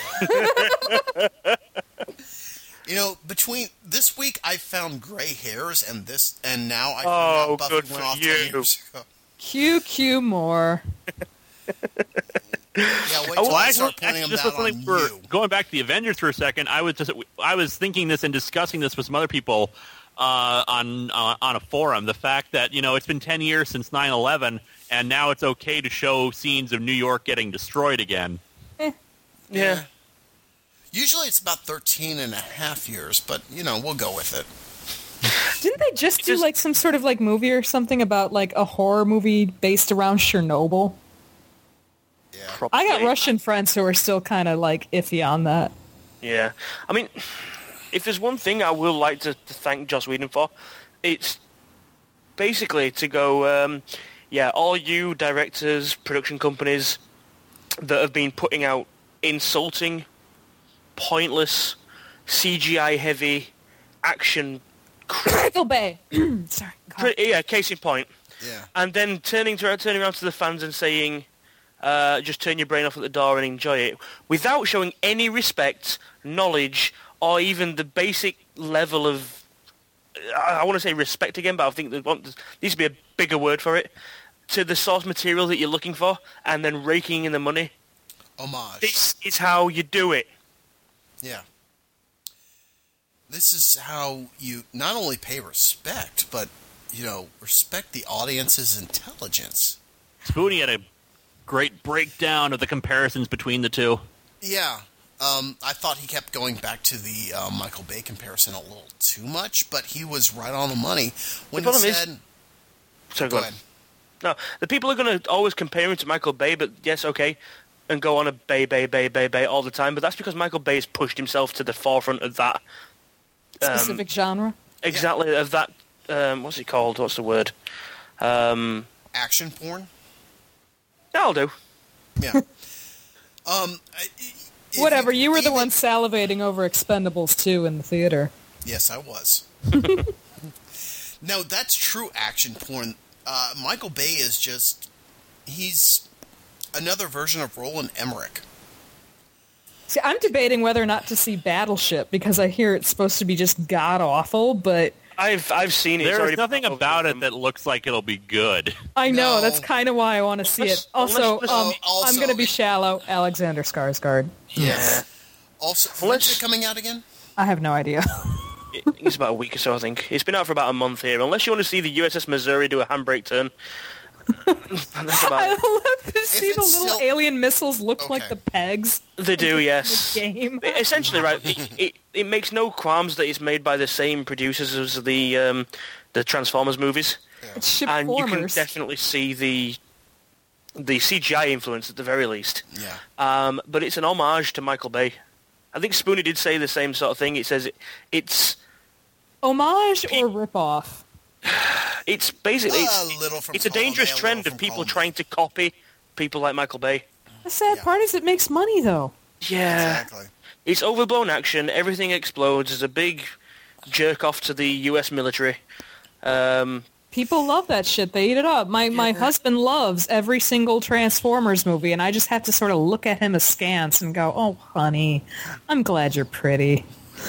You know, between this week I found gray hairs and this, and now I found oh, out Buffy good went for off you. ten years ago. Q Q more. Yeah, wait till well, I actually, start pointing actually, them just down on for, you. Going back to the Avengers for a second, I was just I was thinking this and discussing this with some other people uh, on uh, on a forum. The fact that you know it's been ten years since nine eleven, and now it's okay to show scenes of New York getting destroyed again. Eh. Yeah. Usually it's about thirteen and a half years, but, you know, we'll go with it. Didn't they just do, like, some sort of, like, movie or something about, like, a horror movie based around Chernobyl? Yeah. Probably. I got Russian friends who are still kind of, like, iffy on that. Yeah. I mean, if there's one thing I will like to, to thank Joss Whedon for, it's basically to go, um, yeah, all you directors, production companies that have been putting out insulting, pointless, C G I-heavy action crap. Michael Bay. Sorry. God. Yeah, case in point. Yeah. And then turning to turning around to the fans and saying, uh, just turn your brain off at the door and enjoy it, without showing any respect, knowledge, or even the basic level of, I, I want to say respect again, but I think there needs to be a bigger word for it, to the source material that you're looking for, and then raking in the money. Homage. This is how you do it. Yeah. This is how you not only pay respect, but, you know, respect the audience's intelligence. Spoonie had a great breakdown of the comparisons between the two. Yeah. Um, I thought he kept going back to the uh, Michael Bay comparison a little too much, but he was right on the money when the he problem said... Is, sorry, go go ahead. No, the people are going to always compare him to Michael Bay, but yes, okay, and go on a Bay, Bay, Bay, Bay, Bay all the time, but that's because Michael Bay has pushed himself to the forefront of that um, specific genre. Exactly, yeah. of that. Um, what's it called? What's the word? Um, Action porn. That'll do. Yeah. um. Whatever. You, you were even, the one salivating over Expendables two in the theater. Yes, I was. No, that's true action porn. Uh, Michael Bay is just—he's another version of Roland Emmerich. See, I'm debating whether or not to see Battleship because I hear it's supposed to be just god awful, but I've I've seen it. It's There's already nothing been about over. it that looks like it'll be good. I know, No. that's kind of why I want to see Unless- it. Also, unless- um, also- I'm going to be shallow. Alexander Skarsgård. Yeah. Also, when's Unless- it coming out again? I have no idea. It- It's about a week or so, I think. It's been out for about a month here. Unless you want to see the U S S Missouri do a handbrake turn. That's about I it. love to see the it's little still- alien missiles look Okay. like the pegs. They do, yes. The game. Essentially, right. It, it, it makes no qualms that it's made by the same producers as the um, the Transformers movies, It's and you can shipformers. definitely see the the C G I influence at the very least. Yeah. Um, but it's an homage to Michael Bay. I think Spoonie did say the same sort of thing. It says it, it's Homage or ripoff? it's basically A it's, little from it's a column dangerous A, a trend little of from people column B. trying to copy people like Michael Bay. The sad Yeah. part is it makes money, though. Yeah. Exactly. It's overblown action. Everything explodes. There's a big jerk off to the U S military. Um, People love that shit. They eat it up. My my husband loves every single Transformers movie, and I just have to sort of look at him askance and go, "Oh, honey, I'm glad you're pretty."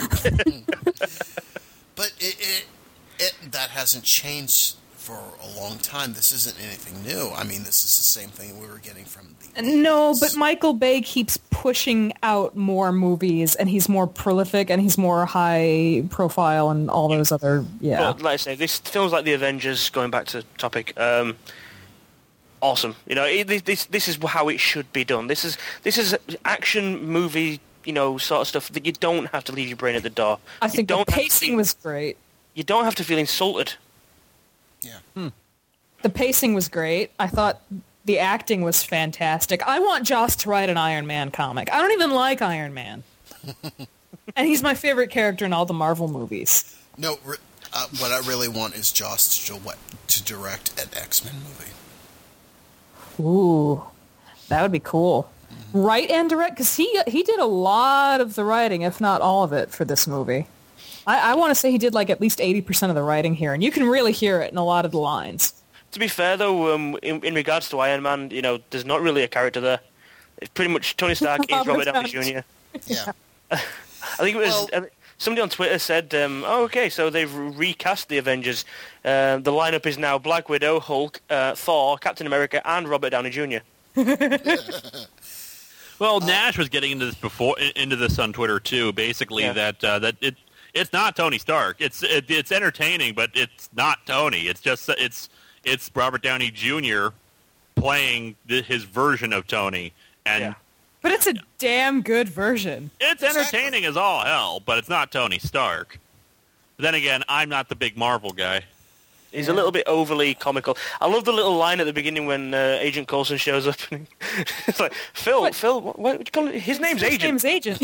But it, it, it that hasn't changed for a long time. This isn't anything new. I mean, this is the same thing we were getting from the... No, but Michael Bay keeps pushing out more movies, and he's more prolific, and he's more high profile, and all those other yeah. Well, like I say, this films like the Avengers, going back to topic, um, awesome. You know, it, this this is how it should be done. This is this is action movie, you know, sort of stuff that you don't have to leave your brain at the door. I You think the don't have to pacing feel- was great. You don't have to feel insulted. Yeah. The pacing was great. I thought the acting was fantastic. I want Joss to write an Iron Man comic. I don't even like Iron Man. And he's my favorite character in all the Marvel movies. No, re- uh, what I really want is Joss to, do- to direct an X-Men movie. Ooh, that would be cool. Write and direct, because he he did a lot of the writing, if not all of it, for this movie. I, I want to say he did like at least eighty percent of the writing here, and you can really hear it in a lot of the lines. To be fair, though, um, in, in regards to Iron Man, you know, there's not really a character there. It's pretty much Tony Stark is Robert Robert Downey Downey Junior Yeah. I think it was Well- uh, somebody on Twitter said, um, "Oh, okay, so they've recast the Avengers. Uh, the lineup is now Black Widow, Hulk, uh, Thor, Captain America, and Robert Downey Junior" Well, Nash was getting into this before into this on Twitter too. Basically, Yeah. that uh, that it it's not Tony Stark. It's it, it's entertaining, but it's not Tony. It's just it's it's Robert Downey Junior playing th- his version of Tony, and Yeah. But it's a damn good version. it's Exactly. entertaining as all hell. But it's not Tony Stark. But then again, I'm not the big Marvel guy. He's a little bit overly comical. I love the little line at the beginning when uh, Agent Coulson shows up. It's like, Phil, What? Phil, what, what would you call it? His name's His Agent. name's Agent.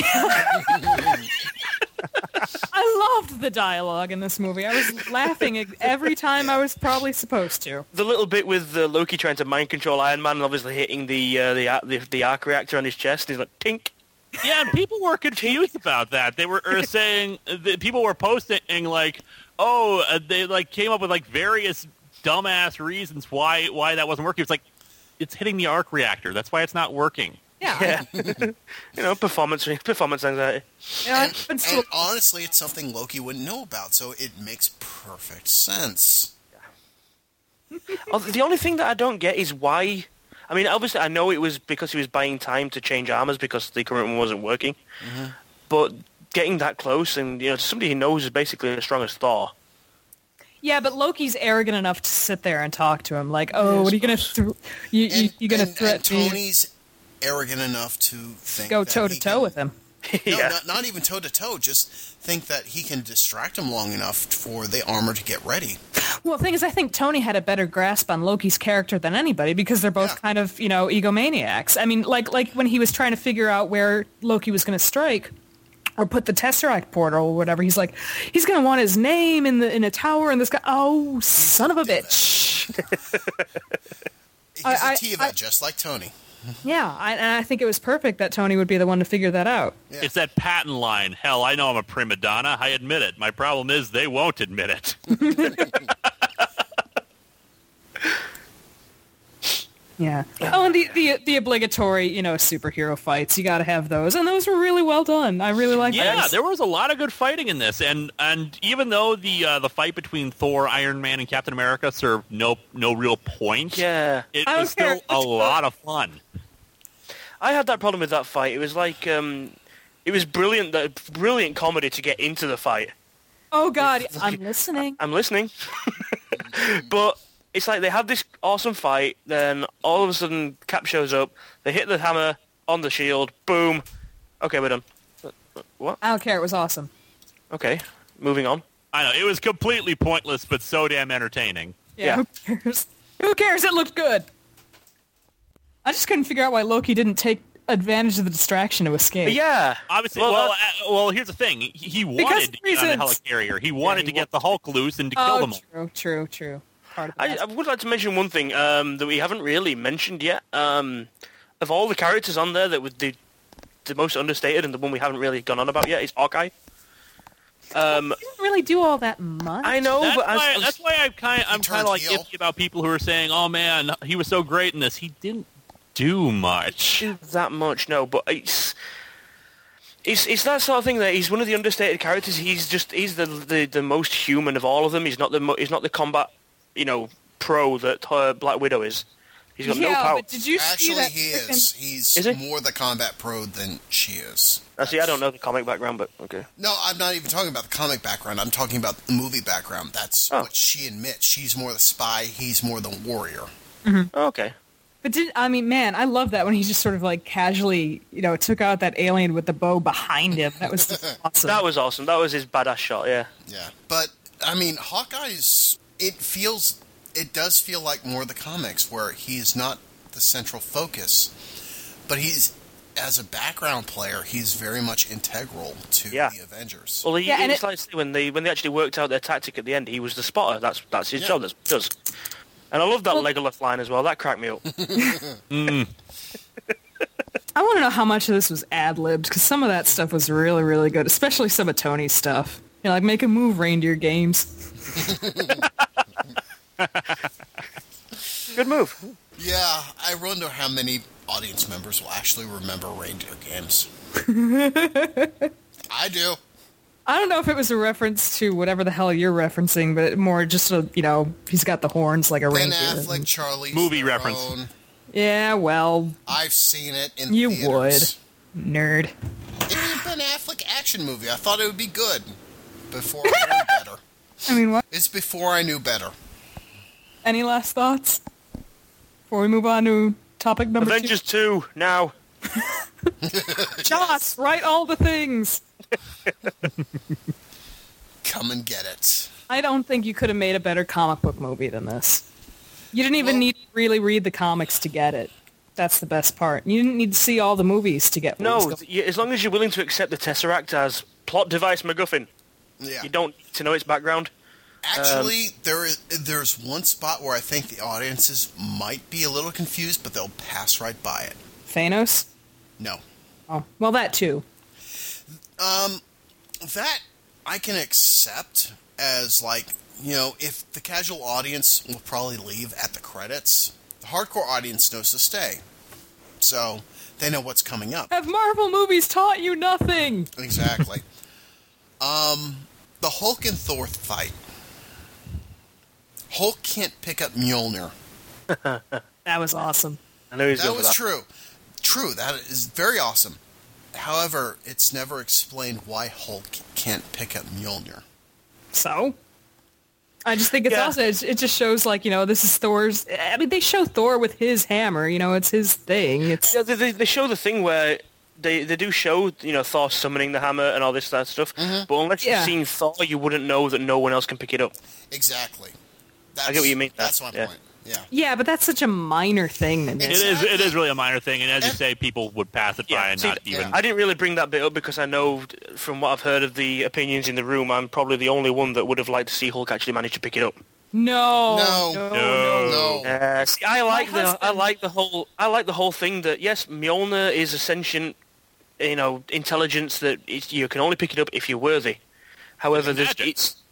I loved the dialogue in this movie. I was laughing every time I was probably supposed to. The little bit with uh, Loki trying to mind control Iron Man and obviously hitting the uh, the, ar- the the arc reactor on his chest. He's like, tink. Yeah, and people were confused about that. They were er, saying that people were posting like, "Oh, uh, they like came up with like various dumbass reasons why why that wasn't working." It's like it's hitting the arc reactor. That's why it's not working. Yeah. Yeah. You know, performance performance anxiety. Yeah, And, but still, and honestly, it's something Loki wouldn't know about, so it makes perfect sense. Oh, the only thing that I don't get is why. I mean, obviously, I know it was because he was buying time to change armors because the current one wasn't working. Mm-hmm. But getting that close and, you know, somebody he knows is basically as strong as Thor. yeah, but Loki's arrogant enough to sit there and talk to him like, "Oh, what are you gonna th- you you And, you gonna and, and threat me? Tony's arrogant enough to think Go that toe to he toe can- with him." No, Yeah. not, not even toe to toe. Just think that he can distract him long enough for the armor to get ready. Well, the thing is, I think Tony had a better grasp on Loki's character than anybody because they're both Yeah. kind of, you know, egomaniacs. I mean, like like when he was trying to figure out where Loki was going to strike or put the Tesseract portal or whatever, he's like, he's going to want his name in the in a tower, and this guy, oh, son of a bitch. He's I- a I- Tiva, I- just like Tony. Yeah, I, and I think it was perfect that Tony would be the one to figure that out. Yeah. It's that patent line. Hell, I know I'm a prima donna. I admit it. My problem is they won't admit it. Yeah. Oh, and the, the the obligatory, you know, superhero fights. You got to have those, and those were really well done. I really like. Yeah, those. there was a lot of good fighting in this, and and even though the uh, the fight between Thor, Iron Man, and Captain America served no no real point, yeah, it I was don't still care. a lot of fun. I had that problem with that fight. It was like, um, it was brilliant, that brilliant comedy to get into the fight. Oh God, I'm listening. I'm listening. But it's like they have this awesome fight, then all of a sudden Cap shows up, they hit the hammer on the shield, boom. Okay, we're done. What? I don't care. It was awesome. Okay, moving on. I know, it was completely pointless, but so damn entertaining. Yeah. Yeah. Who cares? Who cares? It looked good. I just couldn't figure out why Loki didn't take advantage of the distraction to escape. Yeah. Obviously, Well, well, uh, uh, well, here's the thing. He, he Because wanted to get on a reasons. helicarrier. He wanted he to get wa- the Hulk loose and to kill Oh, them all. true, true, true. Part of the I, mess. I would like to mention one thing um, that we haven't really mentioned yet. Um, of all the characters on there, that would the the most understated and the one we haven't really gone on about yet is Hawkeye. Um, He didn't really do all that much. I know, That's but as, why, as- that's why I'm kind I'm turned kind of like heel. iffy about people who are saying, "Oh man, he was so great in this." He didn't do much. do that much, no. But it's it's it's that sort of thing that he's one of the understated characters. He's just he's the the, the most human of all of them. He's not the mo- he's not the combat, you know, pro that uh, Black Widow is. He's got yeah, no power. but did you see Actually, that? he frickin- is. He's Is he? more the combat pro than she is. Uh, see, I don't know the comic background, but okay. No, I'm not even talking about the comic background. I'm talking about the movie background. That's Oh. what she admits. She's more the spy. He's more the warrior. Oh, okay. But did I mean, man, I love that when he just sort of like casually, you know, took out that alien with the bow behind him. That was just awesome. That was awesome. That was his badass shot. Yeah. Yeah, but I mean, Hawkeye's. It feels. It does feel like more the comics, where he's not the central focus, but he's as a background player, he's very much integral to Yeah. the Avengers. Well, he, Yeah, and it's it- like when they when they actually worked out their tactic at the end, he was the spotter. That's that's his Yeah. job. That's what he does. And I love that Legolas line as well. That cracked me up. Mm. I want to know how much of this was ad-libbed, because some of that stuff was really, really good, especially some of Tony's stuff. You know, like, make a move, reindeer games. Good move. Yeah, I wonder how many audience members will actually remember reindeer games. I do. I don't know if it was a reference to whatever the hell you're referencing, but more just a, you know, he's got the horns like a Ben reindeer. Affleck, Charlie Movie reference. Yeah, well, I've seen it in you theaters. would. Nerd. It'd be a Ben Affleck action movie. I thought it would be good before I knew better. I mean, what? It's before I knew better. Any last thoughts? Before we move on to topic number Avengers two now. two. Joss, write all the things. Come and get it. I don't think you could have made a better comic book movie than this. You didn't even Well- need to really read the comics to get it. That's the best part. You didn't need to see all the movies to get what was No, going- you, as long as you're willing to accept the Tesseract as plot device MacGuffin, Yeah. you don't need to know its background. Actually, there is, there's one spot where I think the audiences might be a little confused, but they'll pass right by it. Thanos? No. Oh, well, that too. Um, that I can accept as, like, you know, if the casual audience will probably leave at the credits, the hardcore audience knows to stay. So, they know what's coming up. Have Marvel movies taught you nothing? Exactly. um, the Hulk and Thor fight. Hulk can't pick up Mjolnir. That was awesome. I know he's That good for was that. true. True, that is very awesome. However, it's never explained why Hulk can't pick up Mjolnir. So? I just think it's Yeah. also, it's, it just shows, like, you know, this is Thor's, I mean, they show Thor with his hammer, you know, it's his thing. It's Yeah, they, they, they show the thing where they, they do show, you know, Thor summoning the hammer and all this that stuff, but unless Yeah. you've seen Thor, you wouldn't know that no one else can pick it up. Exactly. That's, I get what you mean. That's my Yeah. point. Yeah. Yeah, but that's such a minor thing. And It is. It is really a minor thing, and as you say, people would pass it by and see, not even. I didn't really bring that bit up because I know from what I've heard of the opinions in the room, I'm probably the only one that would have liked to see Hulk actually manage to pick it up. No, No. no, No. no. Uh, see, I like the I husband- like the whole I like the whole thing that yes, Mjolnir is a sentient, you know, intelligence that it's, you can only pick it up if you're worthy. However, It's there's, magic. it's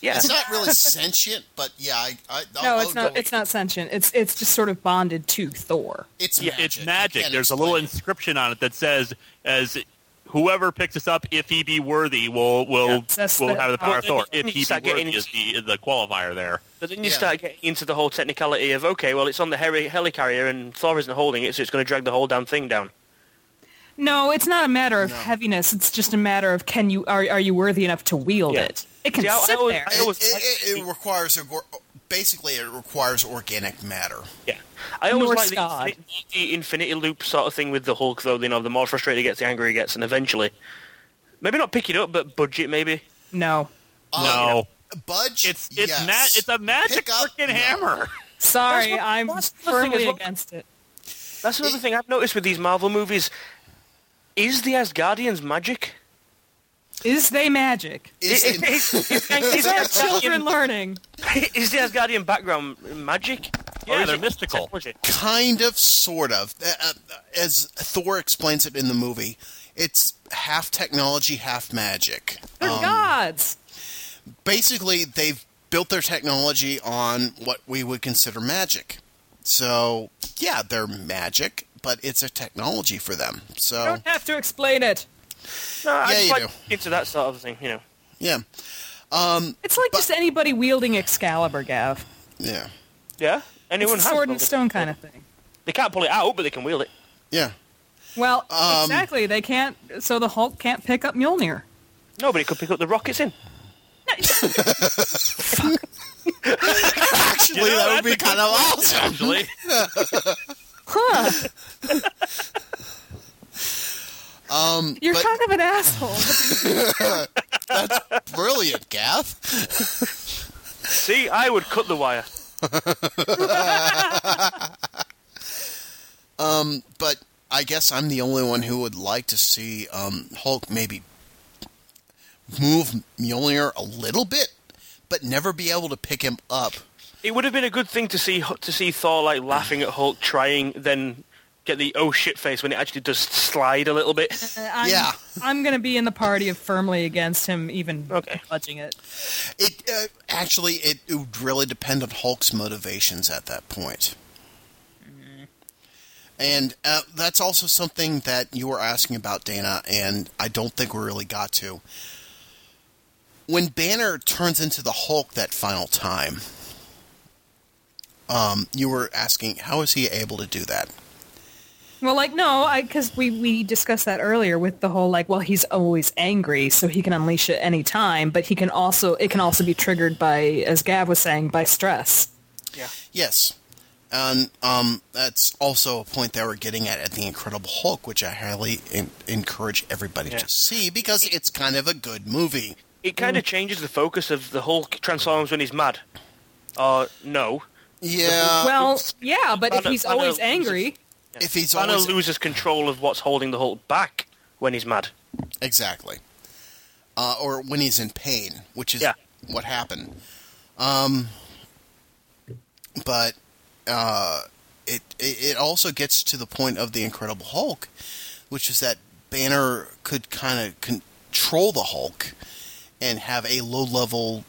Yeah. It's not really sentient, but yeah, I, I I'll, No, I'll it's not. go- It's not sentient. It's it's just sort of bonded to Thor. It's Yeah, magic. it's You magic. can't There's a explain little it. inscription on it that says, "As whoever picks this up, if he be worthy, will will Yeah, that's will the- have the power of Well, Thor. then If you he start be worthy getting is the the qualifier there." But then you Yeah. start getting into the whole technicality of, okay, well, it's on the heli- helicarrier and Thor isn't holding it, so it's going to drag the whole damn thing down. No, it's not a matter of heaviness. It's just a matter of can you are are you worthy enough to wield Yeah. it? It can See, I- I sit always- there. I always- It, it, it requires a, basically it requires organic matter. Yeah. I always Norse like the god. infinity, the infinity loop sort of thing with the Hulk, though. You know, the more frustrated he gets, the angrier he gets, and eventually, maybe not pick it up, but budget maybe. No, No, Budge. it's it's yes. ma- it's a magic Pick up, freaking no. hammer. sorry, That's what- I'm that's the thing firmly as well. against it. That's another thing I've noticed with these Marvel movies. Is the Asgardians magic? Is they magic? Is Is, it- is, is, is, Is the that children Asgardian, learning? is the Asgardian background magic? Or Yeah, is they're it mystical. technology? Kind of, sort of. Uh, uh, as Thor explains it in the movie, it's half technology, half magic. They're Um, gods. Basically, they've built their technology on what we would consider magic. So, yeah, they're magic, but it's a technology for them. You So, don't have to explain it. No, I Yeah, just you like do. into that sort of thing, you know. yeah. Um, It's like But- just anybody wielding Excalibur, Gav. yeah. Yeah? Anyone It's has a sword and wielded it. stone kind of thing. They can't pull it out, but they can wield it. Yeah. Well, Um, exactly. They can't. So the Hulk can't pick up Mjolnir. Nobody could pick up the rockets in. Actually, You know, that would that's be a kind good of question, awesome. Actually, Huh? Um, You're but kind of an asshole. brilliant, Gav. See, I would cut the wire. Um, but I guess I'm the only one who would like to see um, Hulk maybe move Mjolnir a little bit, but never be able to pick him up. It would have been a good thing to see to see Thor like laughing at Hulk, trying, then get the oh shit face when it actually does slide a little bit. I'm, Yeah. I'm going to be in the party of firmly against him even Okay. budging it. It uh, actually it, it would really depend on Hulk's motivations at that point. And uh, that's also something that you were asking about, Dana, and I don't think we really got to. When Banner turns into the Hulk that final time, um, you were asking, how is he able to do that? Well, like, no, I because we, we discussed that earlier with the whole, like, well, he's always angry, so he can unleash it any time, but he can also, it can also be triggered by, as Gav was saying, by stress. Yeah. Yes. And um, that's also a point that we're getting at at The Incredible Hulk, which I highly en- encourage everybody Yeah. to see, because it's kind of a good movie. It kind of changes the focus of the Hulk transforms when he's mad. Or no. Yeah. well, yeah, but if Banner- he's Banner always loses- angry, if he's Banner always... loses control of what's holding the Hulk back when he's mad. Exactly. Uh, or when he's in pain, which is Yeah. what happened. Um, but uh, it, it it also gets to the point of the Incredible Hulk, which is that Banner could kind of control the Hulk and have a low level.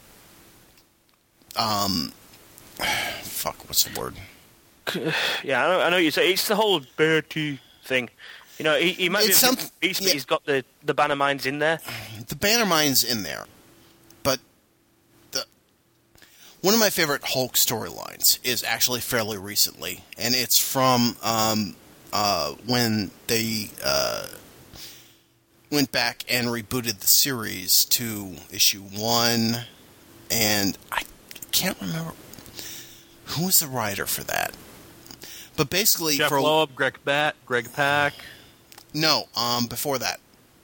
Um, fuck, what's the word? Yeah, I know, I know what you say. It's the whole Bertie thing. You know, he, he might It's be a some- beast, but yeah. he's got the, the banner minds in there. The Banner Mind's in there, but the one of my favorite Hulk storylines is actually fairly recently, and it's from um, uh, when they uh, went back and rebooted the series to issue one, and I can't remember who was the writer for that. But basically, Jeff for Loeb, Greg Bat, Greg Pak. no, um, before that.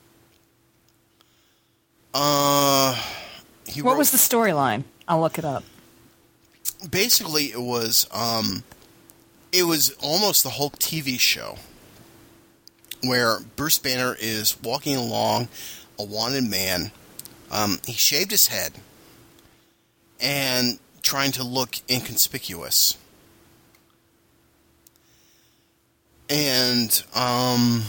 Uh, he what wrote, was the storyline? I'll look it up. basically it was um, it was almost the Hulk T V show where Bruce Banner is walking along a wanted man. Um, he shaved his head and trying to look inconspicuous. And um,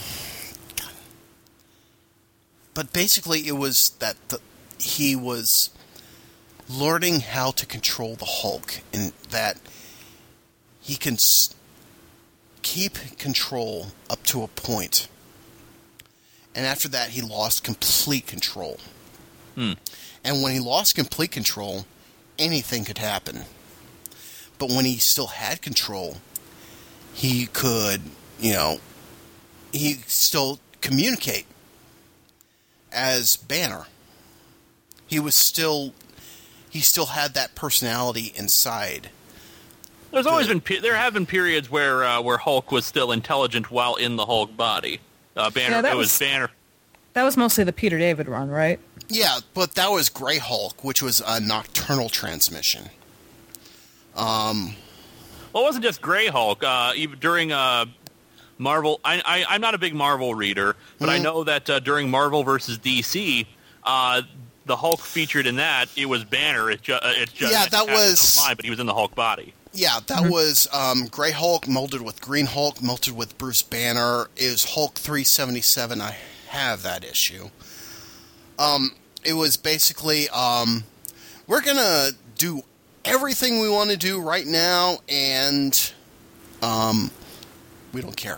but basically it was that the, he was learning how to control the Hulk, in that he can s- keep control up to a point. And after that, he lost complete control. Hmm. And when he lost complete control, anything could happen. But when he still had control, he could, you know, he still communicate as Banner. He was still, he still had that personality inside. There's always been pe- there have been periods where uh, where Hulk was still intelligent while in the Hulk body. Uh, Banner, Yeah, that it was, was- Banner. That was mostly the Peter David run, right? Yeah, but that was Grey Hulk, which was a nocturnal transmission. Um, Well, it wasn't just Grey Hulk. Uh, even during uh, Marvel, I, I, I'm not a big Marvel reader, but I Mhm. know that uh, during Marvel versus D C, uh, the Hulk featured in that, it was Banner. It ju- uh, it's just Yeah, that was- Line, but he was in the Hulk body. yeah, that was um, Grey Hulk molded with Green Hulk, molded with Bruce Banner. It was Hulk three seventy-seven. I have that issue. Um, it was basically, um, we're going to do everything we want to do right now, and um, we don't care.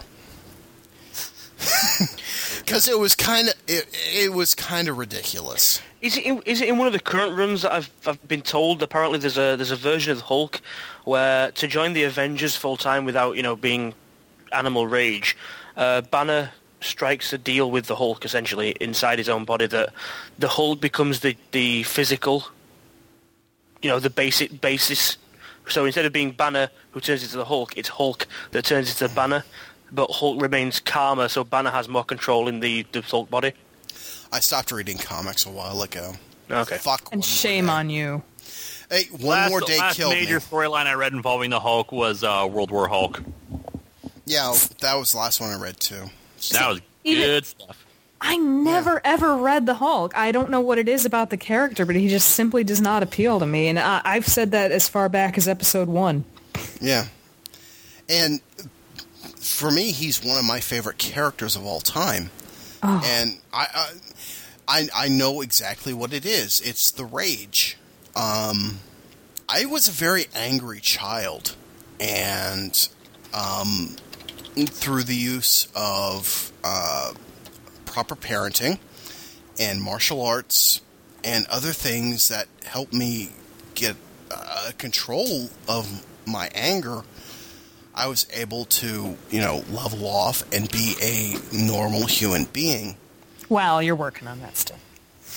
Because it was kind of it, it was kind of ridiculous. Is it in, is it in one of the current runs that I've I've been told? Apparently, there's a there's a version of Hulk where to join the Avengers full time without you know being Animal Rage, uh, Banner strikes a deal with the Hulk essentially inside his own body that the Hulk becomes the the physical, you know, the basic basis. So instead of being Banner who turns into the Hulk, it's Hulk that turns into Banner, but Hulk remains calmer, so Banner has more control in the, the Hulk body. I stopped reading comics a while ago. Okay. Fuck. And shame on you. Hey, one last, more day last killed major me. storyline I read involving the Hulk was uh, World War Hulk. Yeah, that was the last one I read too. That was Even- good stuff. I never ever read the Hulk. I don't know what it is about the character, but he just simply does not appeal to me. And I, I've said that as far back as episode one. Yeah. And for me, he's one of my favorite characters of all time. Oh. And I, I, I, I know exactly what it is. It's the rage. Um, I was a very angry child, and um, through the use of uh, proper parenting and martial arts and other things that helped me get uh, control of my anger, I was able to, you know, level off and be a normal human being. Well, you're working on that still.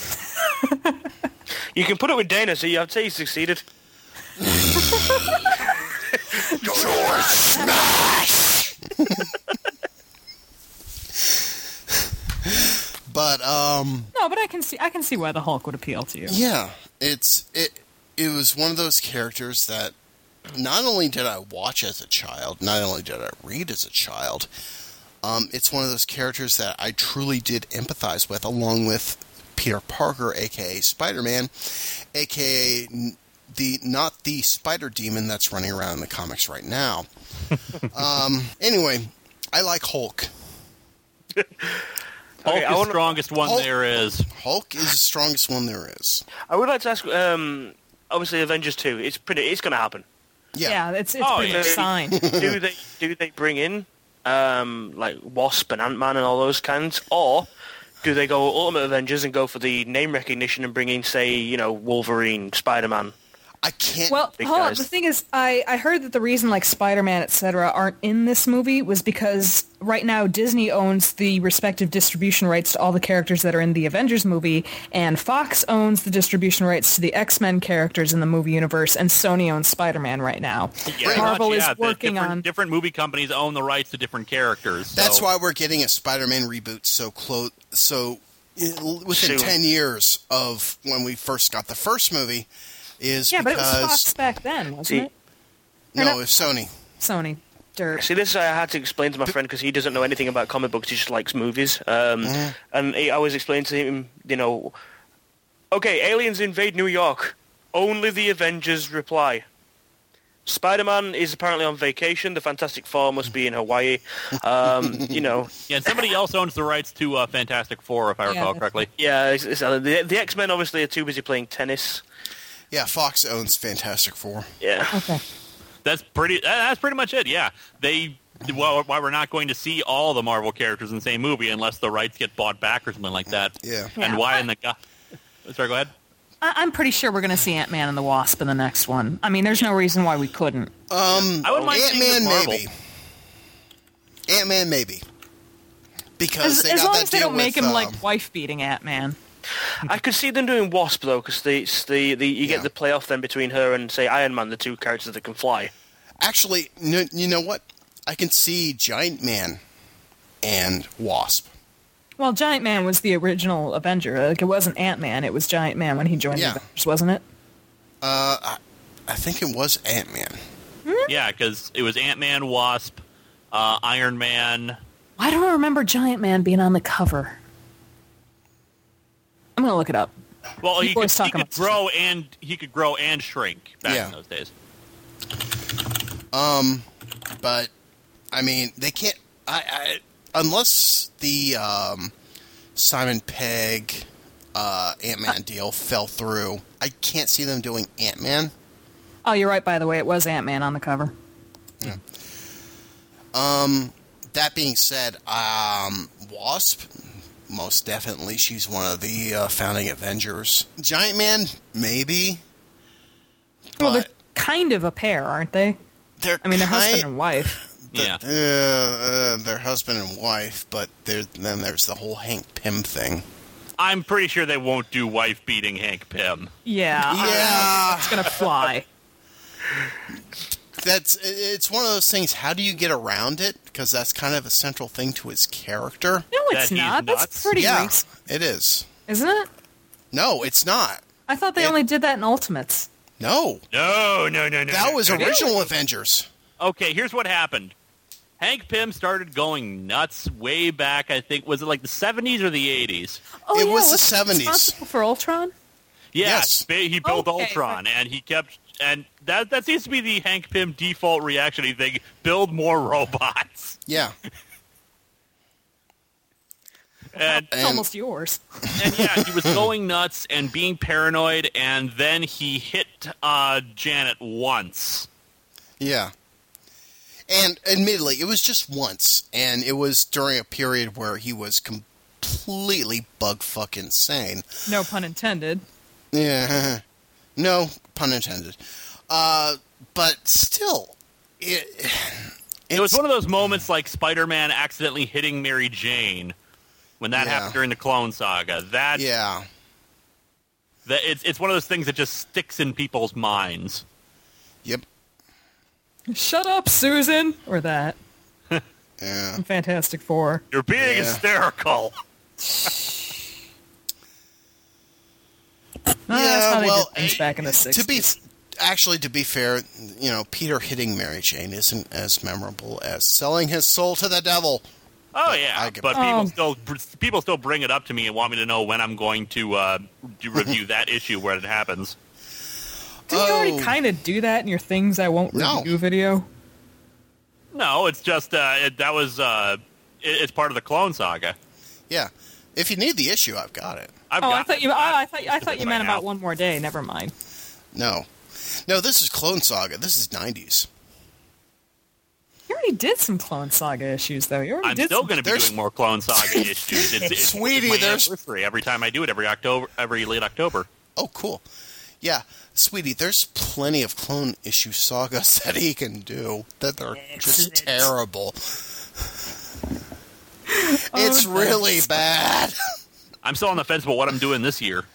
You can put it with Dana, so I'd say you succeeded. George Smash! But um No, but I can see I can see why the Hulk would appeal to you. yeah, it's it it was one of those characters that not only did I watch as a child, not only did I read as a child, um, it's one of those characters that I truly did empathize with, along with Peter Parker, aka Spider-Man, aka the not the spider demon that's running around in the comics right now. um, anyway, I like Hulk. Hulk Okay, I is the wanna- strongest one Hulk- there is. Hulk is the strongest one there is. I would like to ask, um, obviously Avengers two, it's pretty, it's going to happen. Yeah. Yeah, it's it's Oh, pretty yeah. much signed. do they do they bring in um, like Wasp and Ant-Man and all those kinds, or do they go Ultimate Avengers and go for the name recognition and bring in, say, you know, Wolverine, Spider-Man? I can't. Well, Big hold on. guys. The thing is, I, I heard that the reason like Spider-Man, et cetera, aren't in this movie was because right now Disney owns the respective distribution rights to all the characters that are in the Avengers movie, and Fox owns the distribution rights to the X-Men characters in the movie universe, and Sony owns Spider-Man right now. Yeah, Marvel much, is yeah, the working different, on... different movie companies own the rights to different characters. So. That's why we're getting a Spider-Man reboot so close. So i- within Soon. ten years of when we first got the first movie, is Yeah, but it because was Fox back then, wasn't See- it? no, Or not- it's Sony. Sony. Dirt. See, this I had to explain to my friend because he doesn't know anything about comic books. He just likes movies. Um, Mhm. And he, I was explaining to him, you know, okay, aliens invade New York. Only the Avengers reply. Spider-Man is apparently on vacation. The Fantastic Four must be in Hawaii. Um, you know, Yeah, and somebody else owns the rights to uh, Fantastic Four, if I Yeah, recall that's correctly. yeah, it's, it's, uh, the, the X-Men obviously are too busy playing tennis. Yeah, Fox owns Fantastic Four. Yeah. Okay. That's pretty. That's pretty much it. Yeah, they. Well, why we're not going to see all the Marvel characters in the same movie unless the rights get bought back or something like that. Yeah. And Yeah. why in the go- sorry, go ahead. I- I'm pretty sure we're going to see Ant-Man and the Wasp in the next one. I mean, there's no reason why we couldn't. Um, I wouldn't mind seeing Ant-Man Miz Marvel. maybe. Ant-Man maybe. Because As, they as got long that as they deal don't make with, him um, like wife-beating Ant-Man. I could see them doing Wasp though, because the, it's the, the you Yeah. get the playoff then between her and say Iron Man, the two characters that can fly. Actually, n- you know what? I can see Giant Man and Wasp. Well, Giant Man was the original Avenger. Like, it wasn't Ant-Man. It was Giant Man when he joined Yeah. the Avengers, wasn't it? Uh, I, I think it was Ant-Man. Yeah, because it was Ant-Man, Wasp, uh, Iron Man. Why don't I remember Giant Man being on the cover? I'm going to look it up. Well, he People could, always he talk could about grow and he could grow and shrink back Yeah. in those days. Um, but I mean, they can't. I, I unless the um, Simon Pegg uh, Ant-Man deal fell through, I can't see them doing Ant-Man. Oh, you're right, by the way. It was Ant-Man on the cover. Um, that being said, um, Wasp, most definitely, she's one of the uh, founding Avengers. Giant Man, maybe. Well, they're But kind of a pair, aren't they? they're I mean, they're kind- husband and wife. the- Yeah. uh, uh, they're husband and wife, but there, then there's the whole Hank Pym thing. I'm pretty sure they won't do wife beating Hank Pym. Yeah. Yeah. It's going to fly. That's it's one of those things. How do you get around it? Because that's kind of a central thing to his character. No, That it's he's not. nuts? That's pretty yeah, recent, it is. isn't it? No, it's not. I thought they It- only did that in Ultimates. No, No, no, no, no. that no, was no, no. original Avengers. Okay, here's what happened. Hank Pym started going nuts way back, I think, was it like the seventies or the eighties? Oh, It yeah, was the wasn't he seventies. responsible for Ultron? Yeah, Yes. ba- he built Okay. Ultron, and he kept... And that that seems to be the Hank Pym default reaction. He think, build more robots. Yeah, And, It's And- almost yours. and yeah, he was going nuts and being paranoid, and then he hit uh, Janet once. yeah. And admittedly, it was just once, and it was during a period where he was completely bug fucking insane. No pun intended. Yeah, no pun intended. Uh, but still, it It was it's- one of those moments like Spider-Man accidentally hitting Mary Jane when that Yeah. happened during the Clone Saga. That, yeah. that it's it's one of those things that just sticks in people's minds. Yep. Shut up, Susan! Or that. Yeah. From Fantastic Four. You're being Yeah. hysterical. Oh, that's how they well, did things eh, back in the to be sixties. actually to be fair, you know, Peter hitting Mary Jane isn't as memorable as selling his soul to the devil. Oh yeah, I get- but people Um, still people still bring it up to me and want me to know when I'm going to uh, to review that issue where it happens. Didn't you already Oh. kind of do that in your Things I Won't No. Review video? No, it's just uh, it, that was uh, it, it's part of the Clone Saga. Yeah. If you need the issue, I've got it. I've Oh, got I thought you. it. Oh, I thought. I thought you right meant now. about One More Day. Never mind. No. No, this is Clone Saga. This is nineties. You already did some Clone Saga issues, though. You already I'm did still some- going to be There's- doing more Clone Saga issues. It's, it's, Sweetie, it's my there's- anniversary every time I do it every October, every late October. Oh, cool. Yeah, sweetie, there's plenty of clone issue sagas that he can do that are just Excellent. terrible. It's Oh, really bad. I'm still on the fence about what I'm doing this year.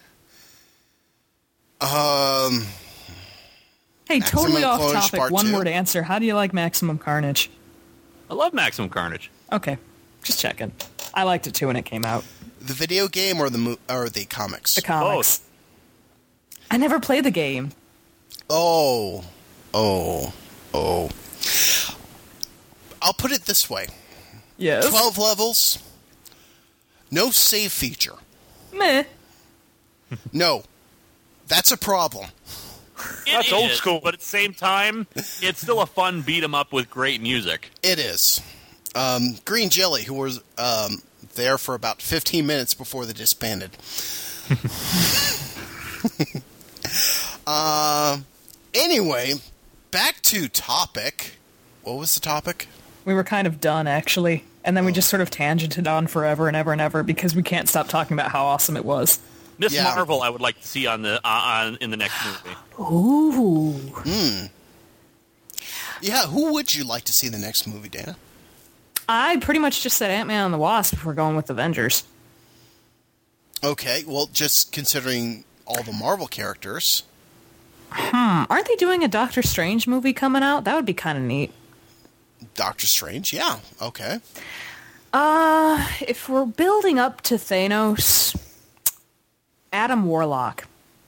Um, Hey, totally Maximum off Carnage topic. Part One two. word answer. How do you like Maximum Carnage? I love Maximum Carnage. Okay, just checking. I liked it too when it came out. the video game or the mo- or the comics? The comics. I never played the game. Oh, oh, oh. I'll put it this way: Yes. twelve levels, no save feature. Meh. No, that's a problem. It That's old is, school. but at the same time, it's still a fun beat 'em up with great music. It is. Um, Green Jelly, who was um, there for about fifteen minutes before they disbanded. Uh, anyway, back to topic. What was the topic? We were kind of done, actually. And then we just sort of tangented on forever and ever and ever because we can't stop talking about how awesome it was. Miss Yeah. Marvel, I would like to see on the uh, on in the next movie. Ooh. Hmm. Yeah, who would you like to see in the next movie, Dana? I pretty much just said Ant-Man and the Wasp if we're going with Avengers. Okay, well, just considering all the Marvel characters. Hmm. Aren't they doing a Doctor Strange movie coming out? That would be kind of neat. Doctor Strange, yeah, okay. Uh, if we're building up to Thanos, Adam Warlock.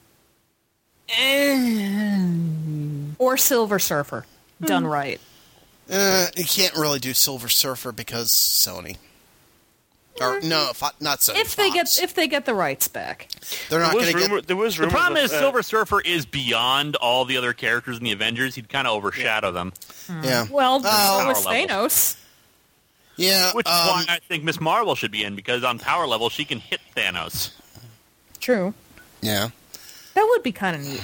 Or Silver Surfer. Done right. Uh, you can't really do Silver Surfer because Sony. Or, no, fo- not Sony, If they Fox. get if they get the rights back. They're not There was going to rumor- get... there was The rumors problem of, is uh, Silver Surfer is beyond all the other characters in the Avengers. He'd kind of overshadow them. Yeah. Well, Oh. so was Power level. Thanos. Yeah, Which is um, why I think Miss Marvel should be in, because on power level, she can hit Thanos. True. yeah. That would be kind of neat.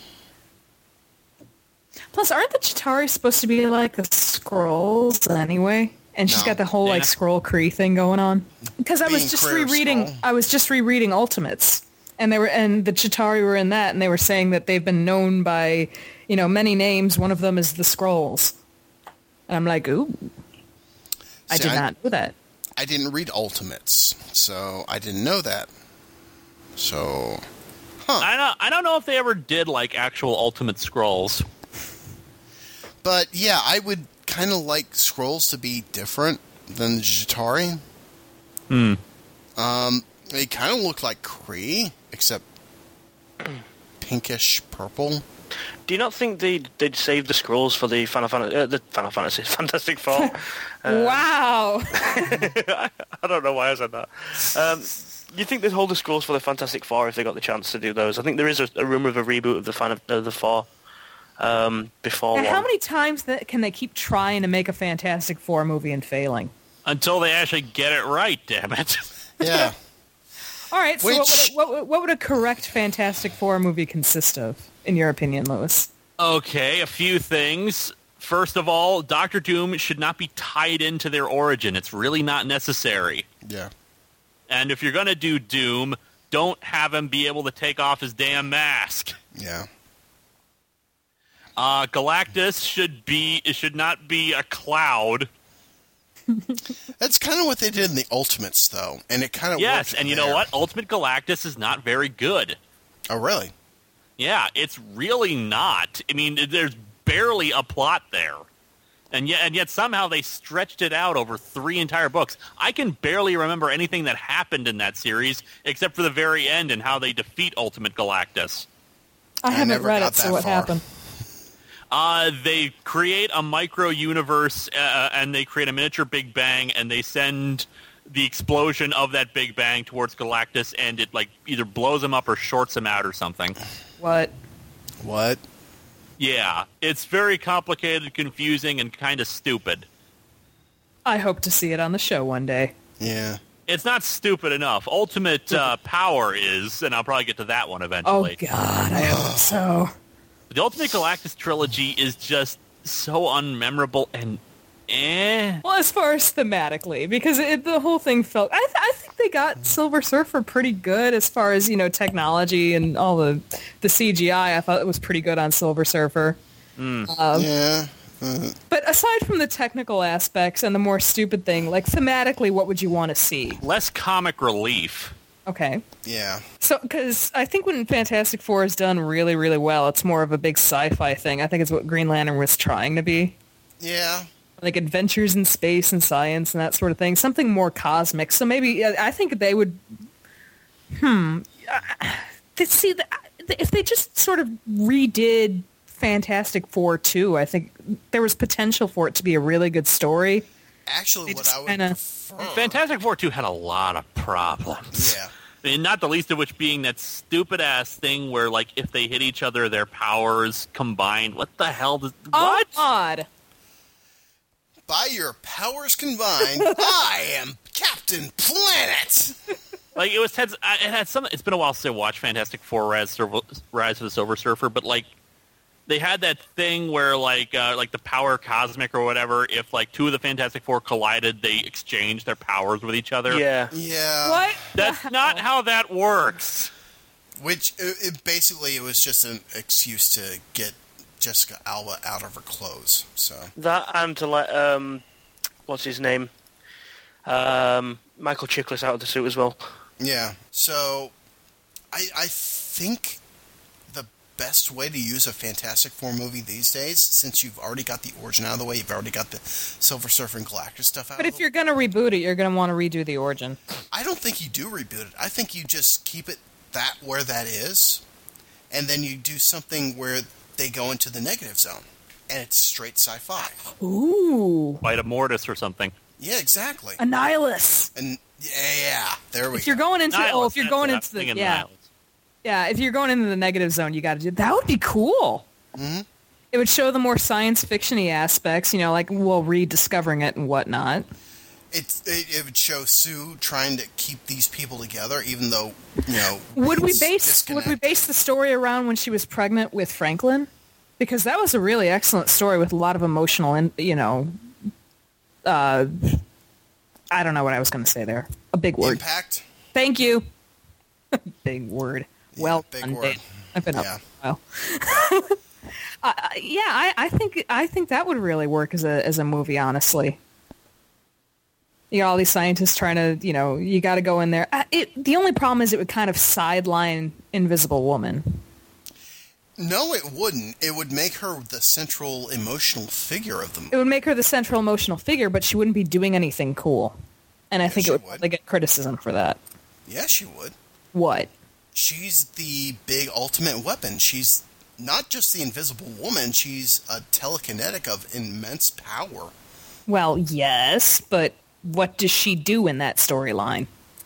Plus, aren't the Chitauri supposed to be like the Skrulls anyway? And she's No. got the whole like Yeah. Skrull Kree thing going on. Because I was Being just queer rereading. Skrull. I was just rereading Ultimates, and they were and the Chitauri were in that, and they were saying that they've been known by, you know, many names. One of them is the Skrulls. And I'm like, ooh, I See, did I- not know that. I didn't read Ultimates, so I didn't know that. So, I don't. I don't know if they ever did like actual Ultimate Scrolls. but yeah, I would kind of like Skrulls to be different than the Chitauri. Hmm. Um, they kind of look like Kree, except pinkish purple. Do you not think they'd, they'd save the Skrulls for the Final Fantasy, uh, the Final Fantasy, Fantastic Four? Uh, Wow. I don't know why I said that. Um, you think they'd hold the Skrulls for the Fantastic Four if they got the chance to do those? I think there is a, a rumor of a reboot of the Final, uh, the Four um, before And one. how many times that can they keep trying to make a Fantastic Four movie and failing? Until they actually get it right, damn it. Yeah. All right, so Which- what, would it, what, would- what would a correct Fantastic Four movie consist of, in your opinion, Lewis? Okay, a few things. First of all, Doctor Doom should not be tied into their origin. It's really not necessary. Yeah. And if you're going to do Doom, don't have him be able to take off his damn mask. Yeah. Uh, Galactus should be it should not be a cloud. That's kind of what they did in the Ultimates, though, and it kind of Yes, worked and you there. know what? Ultimate Galactus is not very good. Oh, really? Yeah, it's really not. I mean, there's barely a plot there. And yet, and yet somehow they stretched it out over three entire books. I can barely remember anything that happened in that series except for the very end and how they defeat Ultimate Galactus. I, I haven't never read got it, so that what far. happened? Uh, they create a micro-universe, uh, and they create a miniature Big Bang, and they send the explosion of that Big Bang towards Galactus, and it like either blows him up or shorts him out or something. What? What? Yeah, it's very complicated, confusing, and kind of stupid. I hope to see it on the show one day. Yeah. It's not stupid enough. Ultimate uh, Power is, and I'll probably get to that one Oh, eventually. God, I hope so. The Ultimate Galactus trilogy is just so unmemorable and eh. Well, as far as thematically, because it, the whole thing felt... I, th- I think they got Silver Surfer pretty good as far as, you know, technology and all the, the C G I. I thought it was pretty good on Silver Surfer. Mm. Um, yeah. Uh, But aside from the technical aspects and the more stupid thing, like thematically, what would you want to see? Less comic relief. Okay. yeah. So, because I think when Fantastic Four is done really, really well, it's more of a big sci-fi thing. I think it's what Green Lantern was trying to be. Yeah. Like adventures in space and science and that sort of thing. Something more cosmic. So maybe, I think they would... Hmm. Uh, see, if they just sort of redid Fantastic Four two, I think there was potential for it to be a really good story. Actually, They what just I would kinda- prefer... Fantastic Four two had a lot of problems. Yeah. I mean, not the least of which being that stupid-ass thing where, like, if they hit each other, their powers combined. What the hell does... What? Oh, God. By your powers combined, I am Captain Planet! Like it was Ted's. I- It had some. It's been a while since I watched Fantastic Four: Rise, Silver- Rise of the Silver Surfer, but like they had that thing where like uh, like the power cosmic or whatever. If like two of the Fantastic Four collided, they exchanged their powers with each other. Yeah. Yeah. What? That's not how that works. Which it, it basically it was just an excuse to get Jessica Alba out of her clothes. So That and to let um, what's his name, um, Michael Chiklis out of the suit as well. yeah. So I I think the best way to use a Fantastic Four movie these days, since you've already got the origin out of the way, you've already got the Silver Surfer and Galactus stuff out. But of if the you're going to reboot it, you're going to want to redo the origin. I don't think you do reboot it. I think you just keep it that where that is, and then you do something where they go into the negative zone, and it's straight sci-fi. Ooh. Bite of Mortis or something. Yeah, exactly. Annihilus. And yeah, yeah, there we If go. you're going into Nihilus, oh, if you're that's going it. I'm into the thinking yeah, Nihilus. yeah, if you're going into the negative zone, you got to do that. Would be cool. Mm-hmm. It would show the more science fiction-y aspects, you know, like well, rediscovering it and whatnot. It, it it would show Sue trying to keep these people together, even though you know. Would we it's base would we disconnected. base the story around when she was pregnant with Franklin? Because that was a really excellent story with a lot of emotional and you know, uh, I don't know what I was going to say there. A big word. Impact? Thank you. Big word. Yeah, well, big done, word. Dave. I've been Yeah. up for a while. uh, yeah, I, I think I think that would really work as a as a movie. Honestly, you got all these scientists trying to, you know, you got to go in there. Uh, it, the only problem is it would kind of sideline Invisible Woman. No, it wouldn't. It would make her the central emotional figure of the movie. It would make her the central emotional figure, but she wouldn't be doing anything cool. And I Yes, think she it would, would. probably get criticism for that. Yes, she would. What? She's the big ultimate weapon. She's not just the Invisible Woman. She's a telekinetic of immense power. Well, yes, but what does she do in that storyline?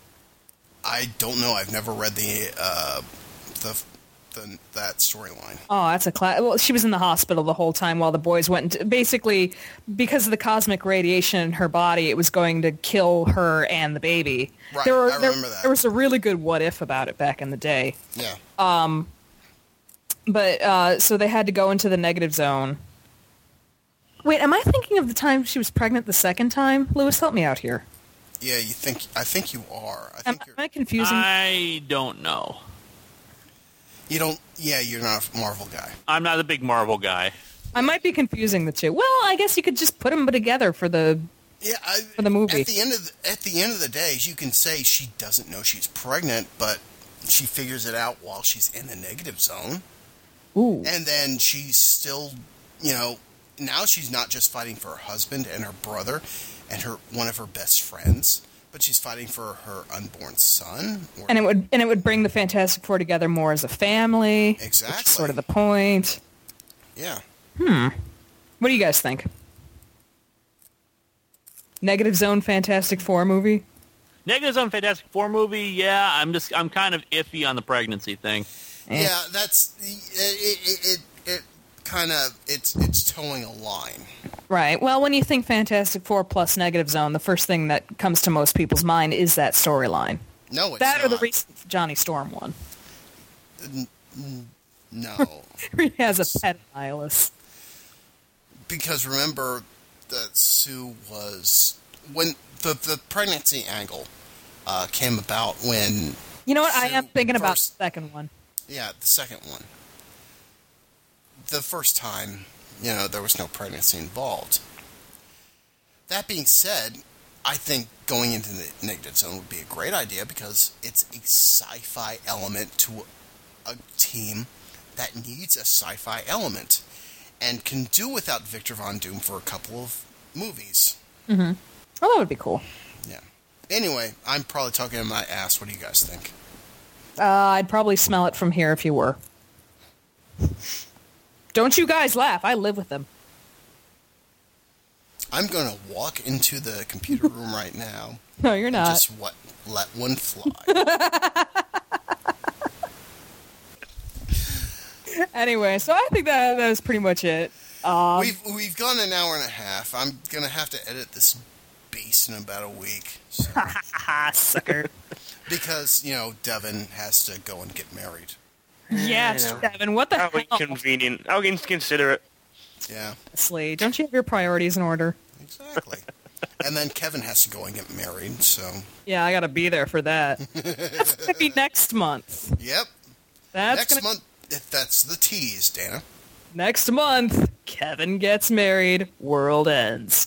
I don't know. I've never read the uh, the, the that storyline. Oh, that's a class. Well, she was in the hospital the whole time while the boys went. Into, basically, because of the cosmic radiation in her body, it was going to kill her and the baby. Right, there were, I there, remember that. There was a really good what if about it back in the day. Yeah. Um, but uh, so they had to go into the negative zone. Wait, am I thinking of the time she was pregnant the second time? Lewis, help me out here. Yeah, you think? I think you are. I Am, think am you're. I confusing? I don't know. You don't. Yeah, you're not a Marvel guy. I'm not a big Marvel guy. I might be confusing the two. Well, I guess you could just put them together for the Yeah, I, for the movie. At the end of the, at the end of the day, you can say she doesn't know she's pregnant, but she figures it out while she's in the negative zone. Ooh. And then she's still, you know, now she's not just fighting for her husband and her brother and her one of her best friends, but she's fighting for her unborn son. Or, And it would and it would bring the Fantastic Four together more as a family. Exactly. Which is sort of the point. yeah. Hmm. What do you guys think? Negative Zone Fantastic Four movie? Negative Zone Fantastic Four movie, yeah. I'm just I'm kind of iffy on the pregnancy thing. Eh. Yeah, that's it. It, it, it kind of it's it's towing a line. Right. Well, when you think Fantastic Four plus Negative Zone, the first thing that comes to most people's mind is that storyline. No, it's that not. or the recent Johnny Storm one. N- n- No, He has a pet Nihilus. because remember that Sue was when the the pregnancy angle uh, came about when You know what? I Sue am thinking about first- the second one. Yeah, the second one. The first time, you know, there was no pregnancy involved. That being said, I think going into the negative zone would be a great idea because it's a sci-fi element to a team that needs a sci-fi element and can do without Victor Von Doom for a couple of movies. Mm-hmm. Well, that would be cool. Yeah. Anyway, I'm probably talking in my ass. What do you guys think? Uh, I'd probably smell it from here if you were. Don't you guys laugh. I live with them. I'm going to walk into the computer room right now. No, you're and not. Just what? Let one fly. Anyway, so I think that that was pretty much it. Um, we've we've gone an hour and a half. I'm going to have to edit this beast in about a week. So. Sucker. Because, you know, Devin has to go and get married. Yes, You know. Devin, what the How hell? inconvenient. How inconsiderate. Yeah, Honestly, don't you have your priorities in order? exactly. And then Kevin has to go and get married, so... Yeah, I gotta be there for that. That's gonna be next month. Yep. That's Next gonna... month, if that's the tease, Dana. Next month, Kevin gets married, world ends.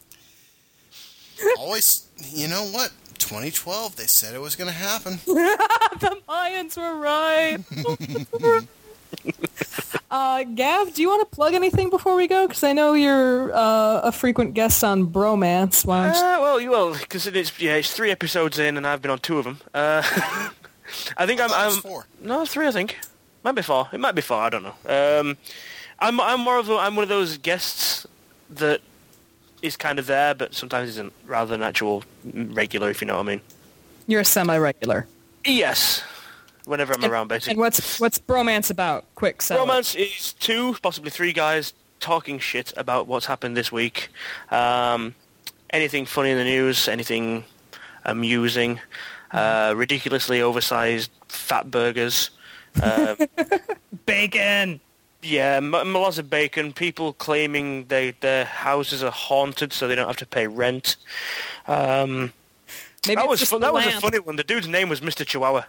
Always, you know what? twenty twelve, they said it was going to happen. The Mayans were right. uh, Gav, do you want to plug anything before we go? Because I know you're uh, a frequent guest on Bromance. Why don't you... Uh, well, you well, because it's yeah, it's three episodes in, and I've been on two of them. Uh, I think I I'm. thought it I'm was four. No, three. I think might be four. It might be four. I don't know. Um, I'm I'm more of a, I'm one of those guests that is kind of there, but sometimes isn't, rather than actual regular, if you know what I mean. You're a semi-regular. Yes, whenever I'm And- around, basically. And what's what's Bromance about? Quick, sell it. Romance is two, possibly three guys talking shit about what's happened this week. Um, anything funny in the news, anything amusing, uh, ridiculously oversized fat burgers. Uh, Bacon! yeah, m- m- lots of bacon. People claiming they their houses are haunted so they don't have to pay rent. Um, Maybe that it's was just fun. the That was a lamp. funny one. The dude's name was Mister Chihuahua.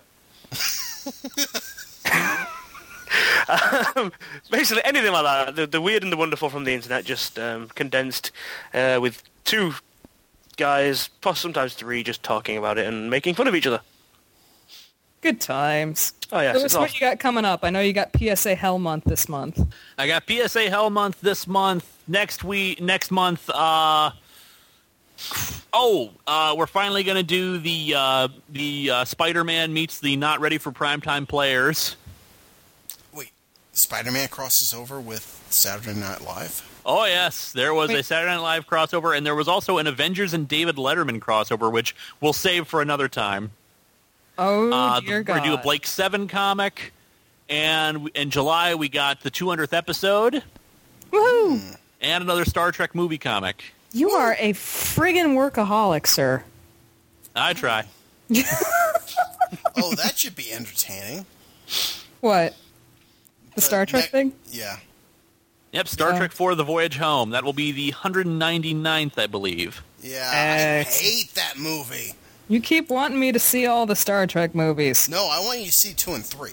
um, basically, anything like that. The, the weird and the wonderful from the internet, just um, condensed uh, with two guys, plus sometimes three, just talking about it and making fun of each other. Good times. Oh yes, Lewis, it's what awesome. you got coming up? I know you got P S A Hell Month this month. I got P S A Hell Month this month. Next week, next month. Uh, oh, uh, we're finally gonna do the uh, the uh, Spider-Man meets the Not Ready for Primetime Players. Wait, Spider-Man crosses over with Saturday Night Live? Oh yes, there was Wait. a Saturday Night Live crossover, and there was also an Avengers and David Letterman crossover, which we'll save for another time. Oh, Uh, dear we're God. gonna do a Blake Seven comic, and in July we got the two hundredth episode Woohoo! and another Star Trek movie comic. You are a friggin' workaholic, sir. I try. Oh, that should be entertaining. What? The Star Uh, Trek ne- thing? Yeah. Yep, Star Yeah. Trek four: The Voyage Home. That will be the one hundred ninety-ninth, I believe. Yeah, I Ex- hate that movie. You keep wanting me to see all the Star Trek movies. No, I want you to see two and three.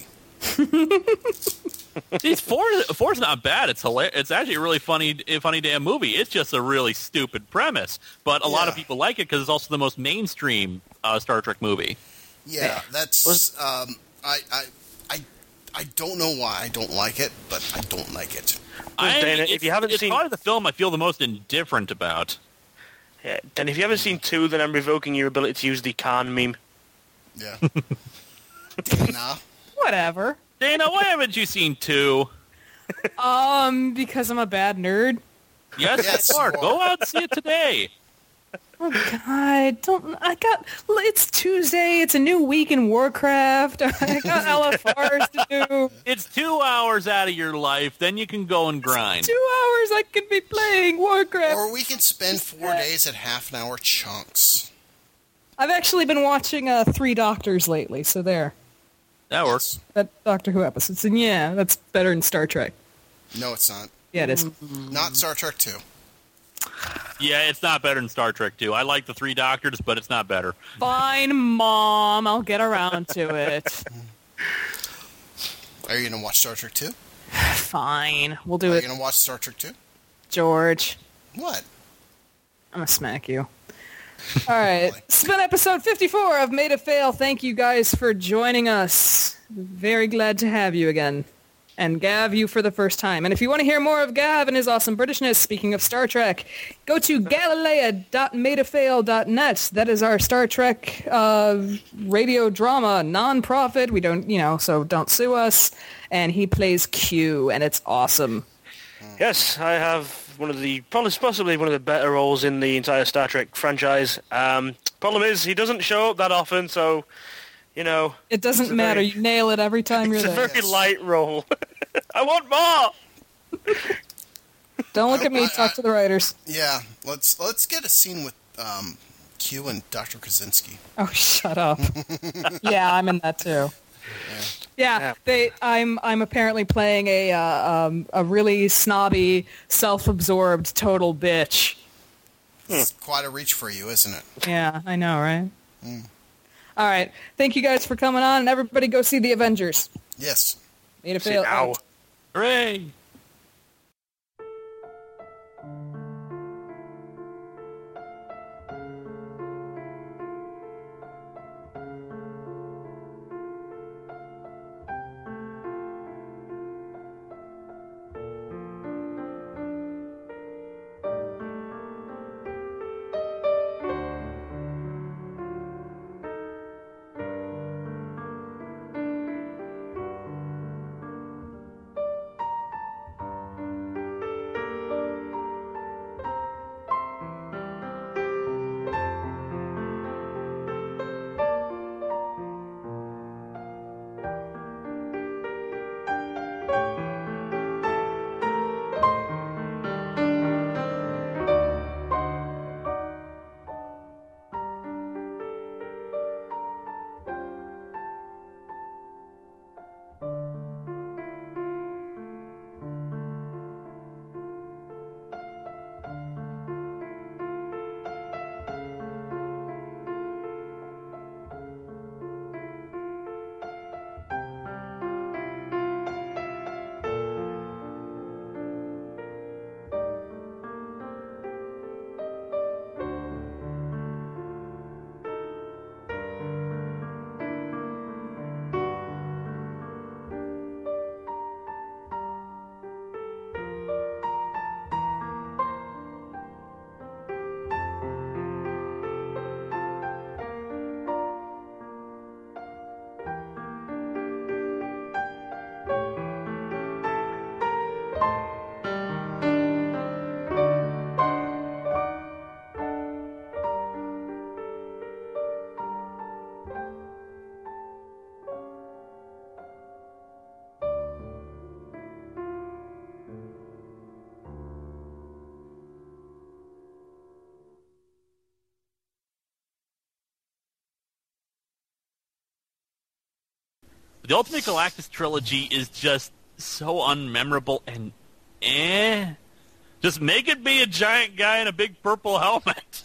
See, four four's not bad. It's hilarious. It's actually a really funny, funny damn movie. It's just a really stupid premise, but a lot of Yeah. people like it because it's also the most mainstream uh, Star Trek movie. Yeah, that's... Um, I, I, I, I don't know why I don't like it, but I don't like it. I, Dana, if it's- you haven't it's seen- probably the film I feel the most indifferent about. Yeah, and if you haven't seen two, then I'm revoking your ability to use the Khan meme. Yeah. Nah. Whatever. Dana, why haven't you seen two? Um, because I'm a bad nerd. Yes, Yes, you are. you are. Go out and see it today. Oh God! Don't I got? It's Tuesday. It's a new week in Warcraft. I got L F Rs to do. It's two hours out of your life. Then you can go and grind. Two hours I could be playing Warcraft. Or we can spend four days at half-an-hour chunks. I've actually been watching uh, Three Doctors lately, so there. That works. That Doctor Who episodes, and yeah, that's better than Star Trek. No, it's not. Yeah, it is. Not Star Trek two. Yeah, it's not better than Star Trek two. I like the Three Doctors, but it's not better. Fine, Mom. I'll get around to it. Are you going to watch Star Trek two? Fine, we'll do Are you it, going to watch Star Trek two? George. What? I'm gonna smack you. All right, it's been episode fifty-four of Made to Fail. Thank you guys for joining us. Very glad to have you again. And Gav, you for the first time. And if you want to hear more of Gav and his awesome Britishness, speaking of Star Trek, go to galilea dot made to fail dot net. That is our Star Trek uh, radio drama, non-profit. We don't, you know, so don't sue us. And he plays Q, and it's awesome. Yes, I have one of the, probably possibly one of the better roles in the entire Star Trek franchise. Um, problem is, he doesn't show up that often, so, you know... It doesn't it's a matter. very- You nail it every time you're It's a there. very light role. I want more! Don't look at me. I- Talk I- to the writers. Yeah, let's let's get a scene with um, Q and Doctor Krasinski. Oh, shut up. Yeah, I'm in that too. Yeah. Yeah, Yeah. they. I'm. I'm apparently playing a uh, um, a really snobby, self-absorbed, total bitch. It's quite a reach for you, isn't it? Yeah, I know, right? Mm. All right. Thank you guys for coming on, and everybody go see the Avengers. Yes. Made a See fail. now. Hooray! The Ultimate Galactus trilogy is just so unmemorable and eh. Just make it be a giant guy in a big purple helmet.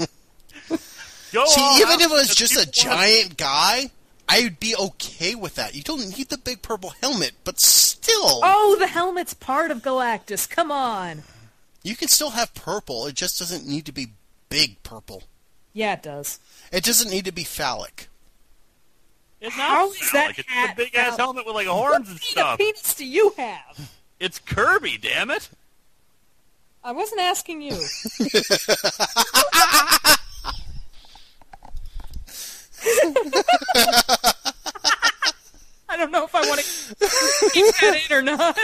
Go See, all even out if it was because just people a wanna- giant guy, I'd be okay with that. You don't need the big purple helmet, but still. Oh, the helmet's part of Galactus. Come on. You can still have purple. It just doesn't need to be big purple. Yeah, it does. It doesn't need to be phallic. It's How not is phallic. that It's hat a big ass phallic? helmet with like horns and What kind stuff. of penis do you have? It's Kirby, damn it. I wasn't asking you. I don't know if I want to keep that in or not.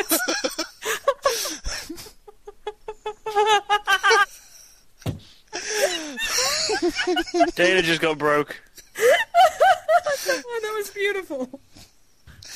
Dana just got broke.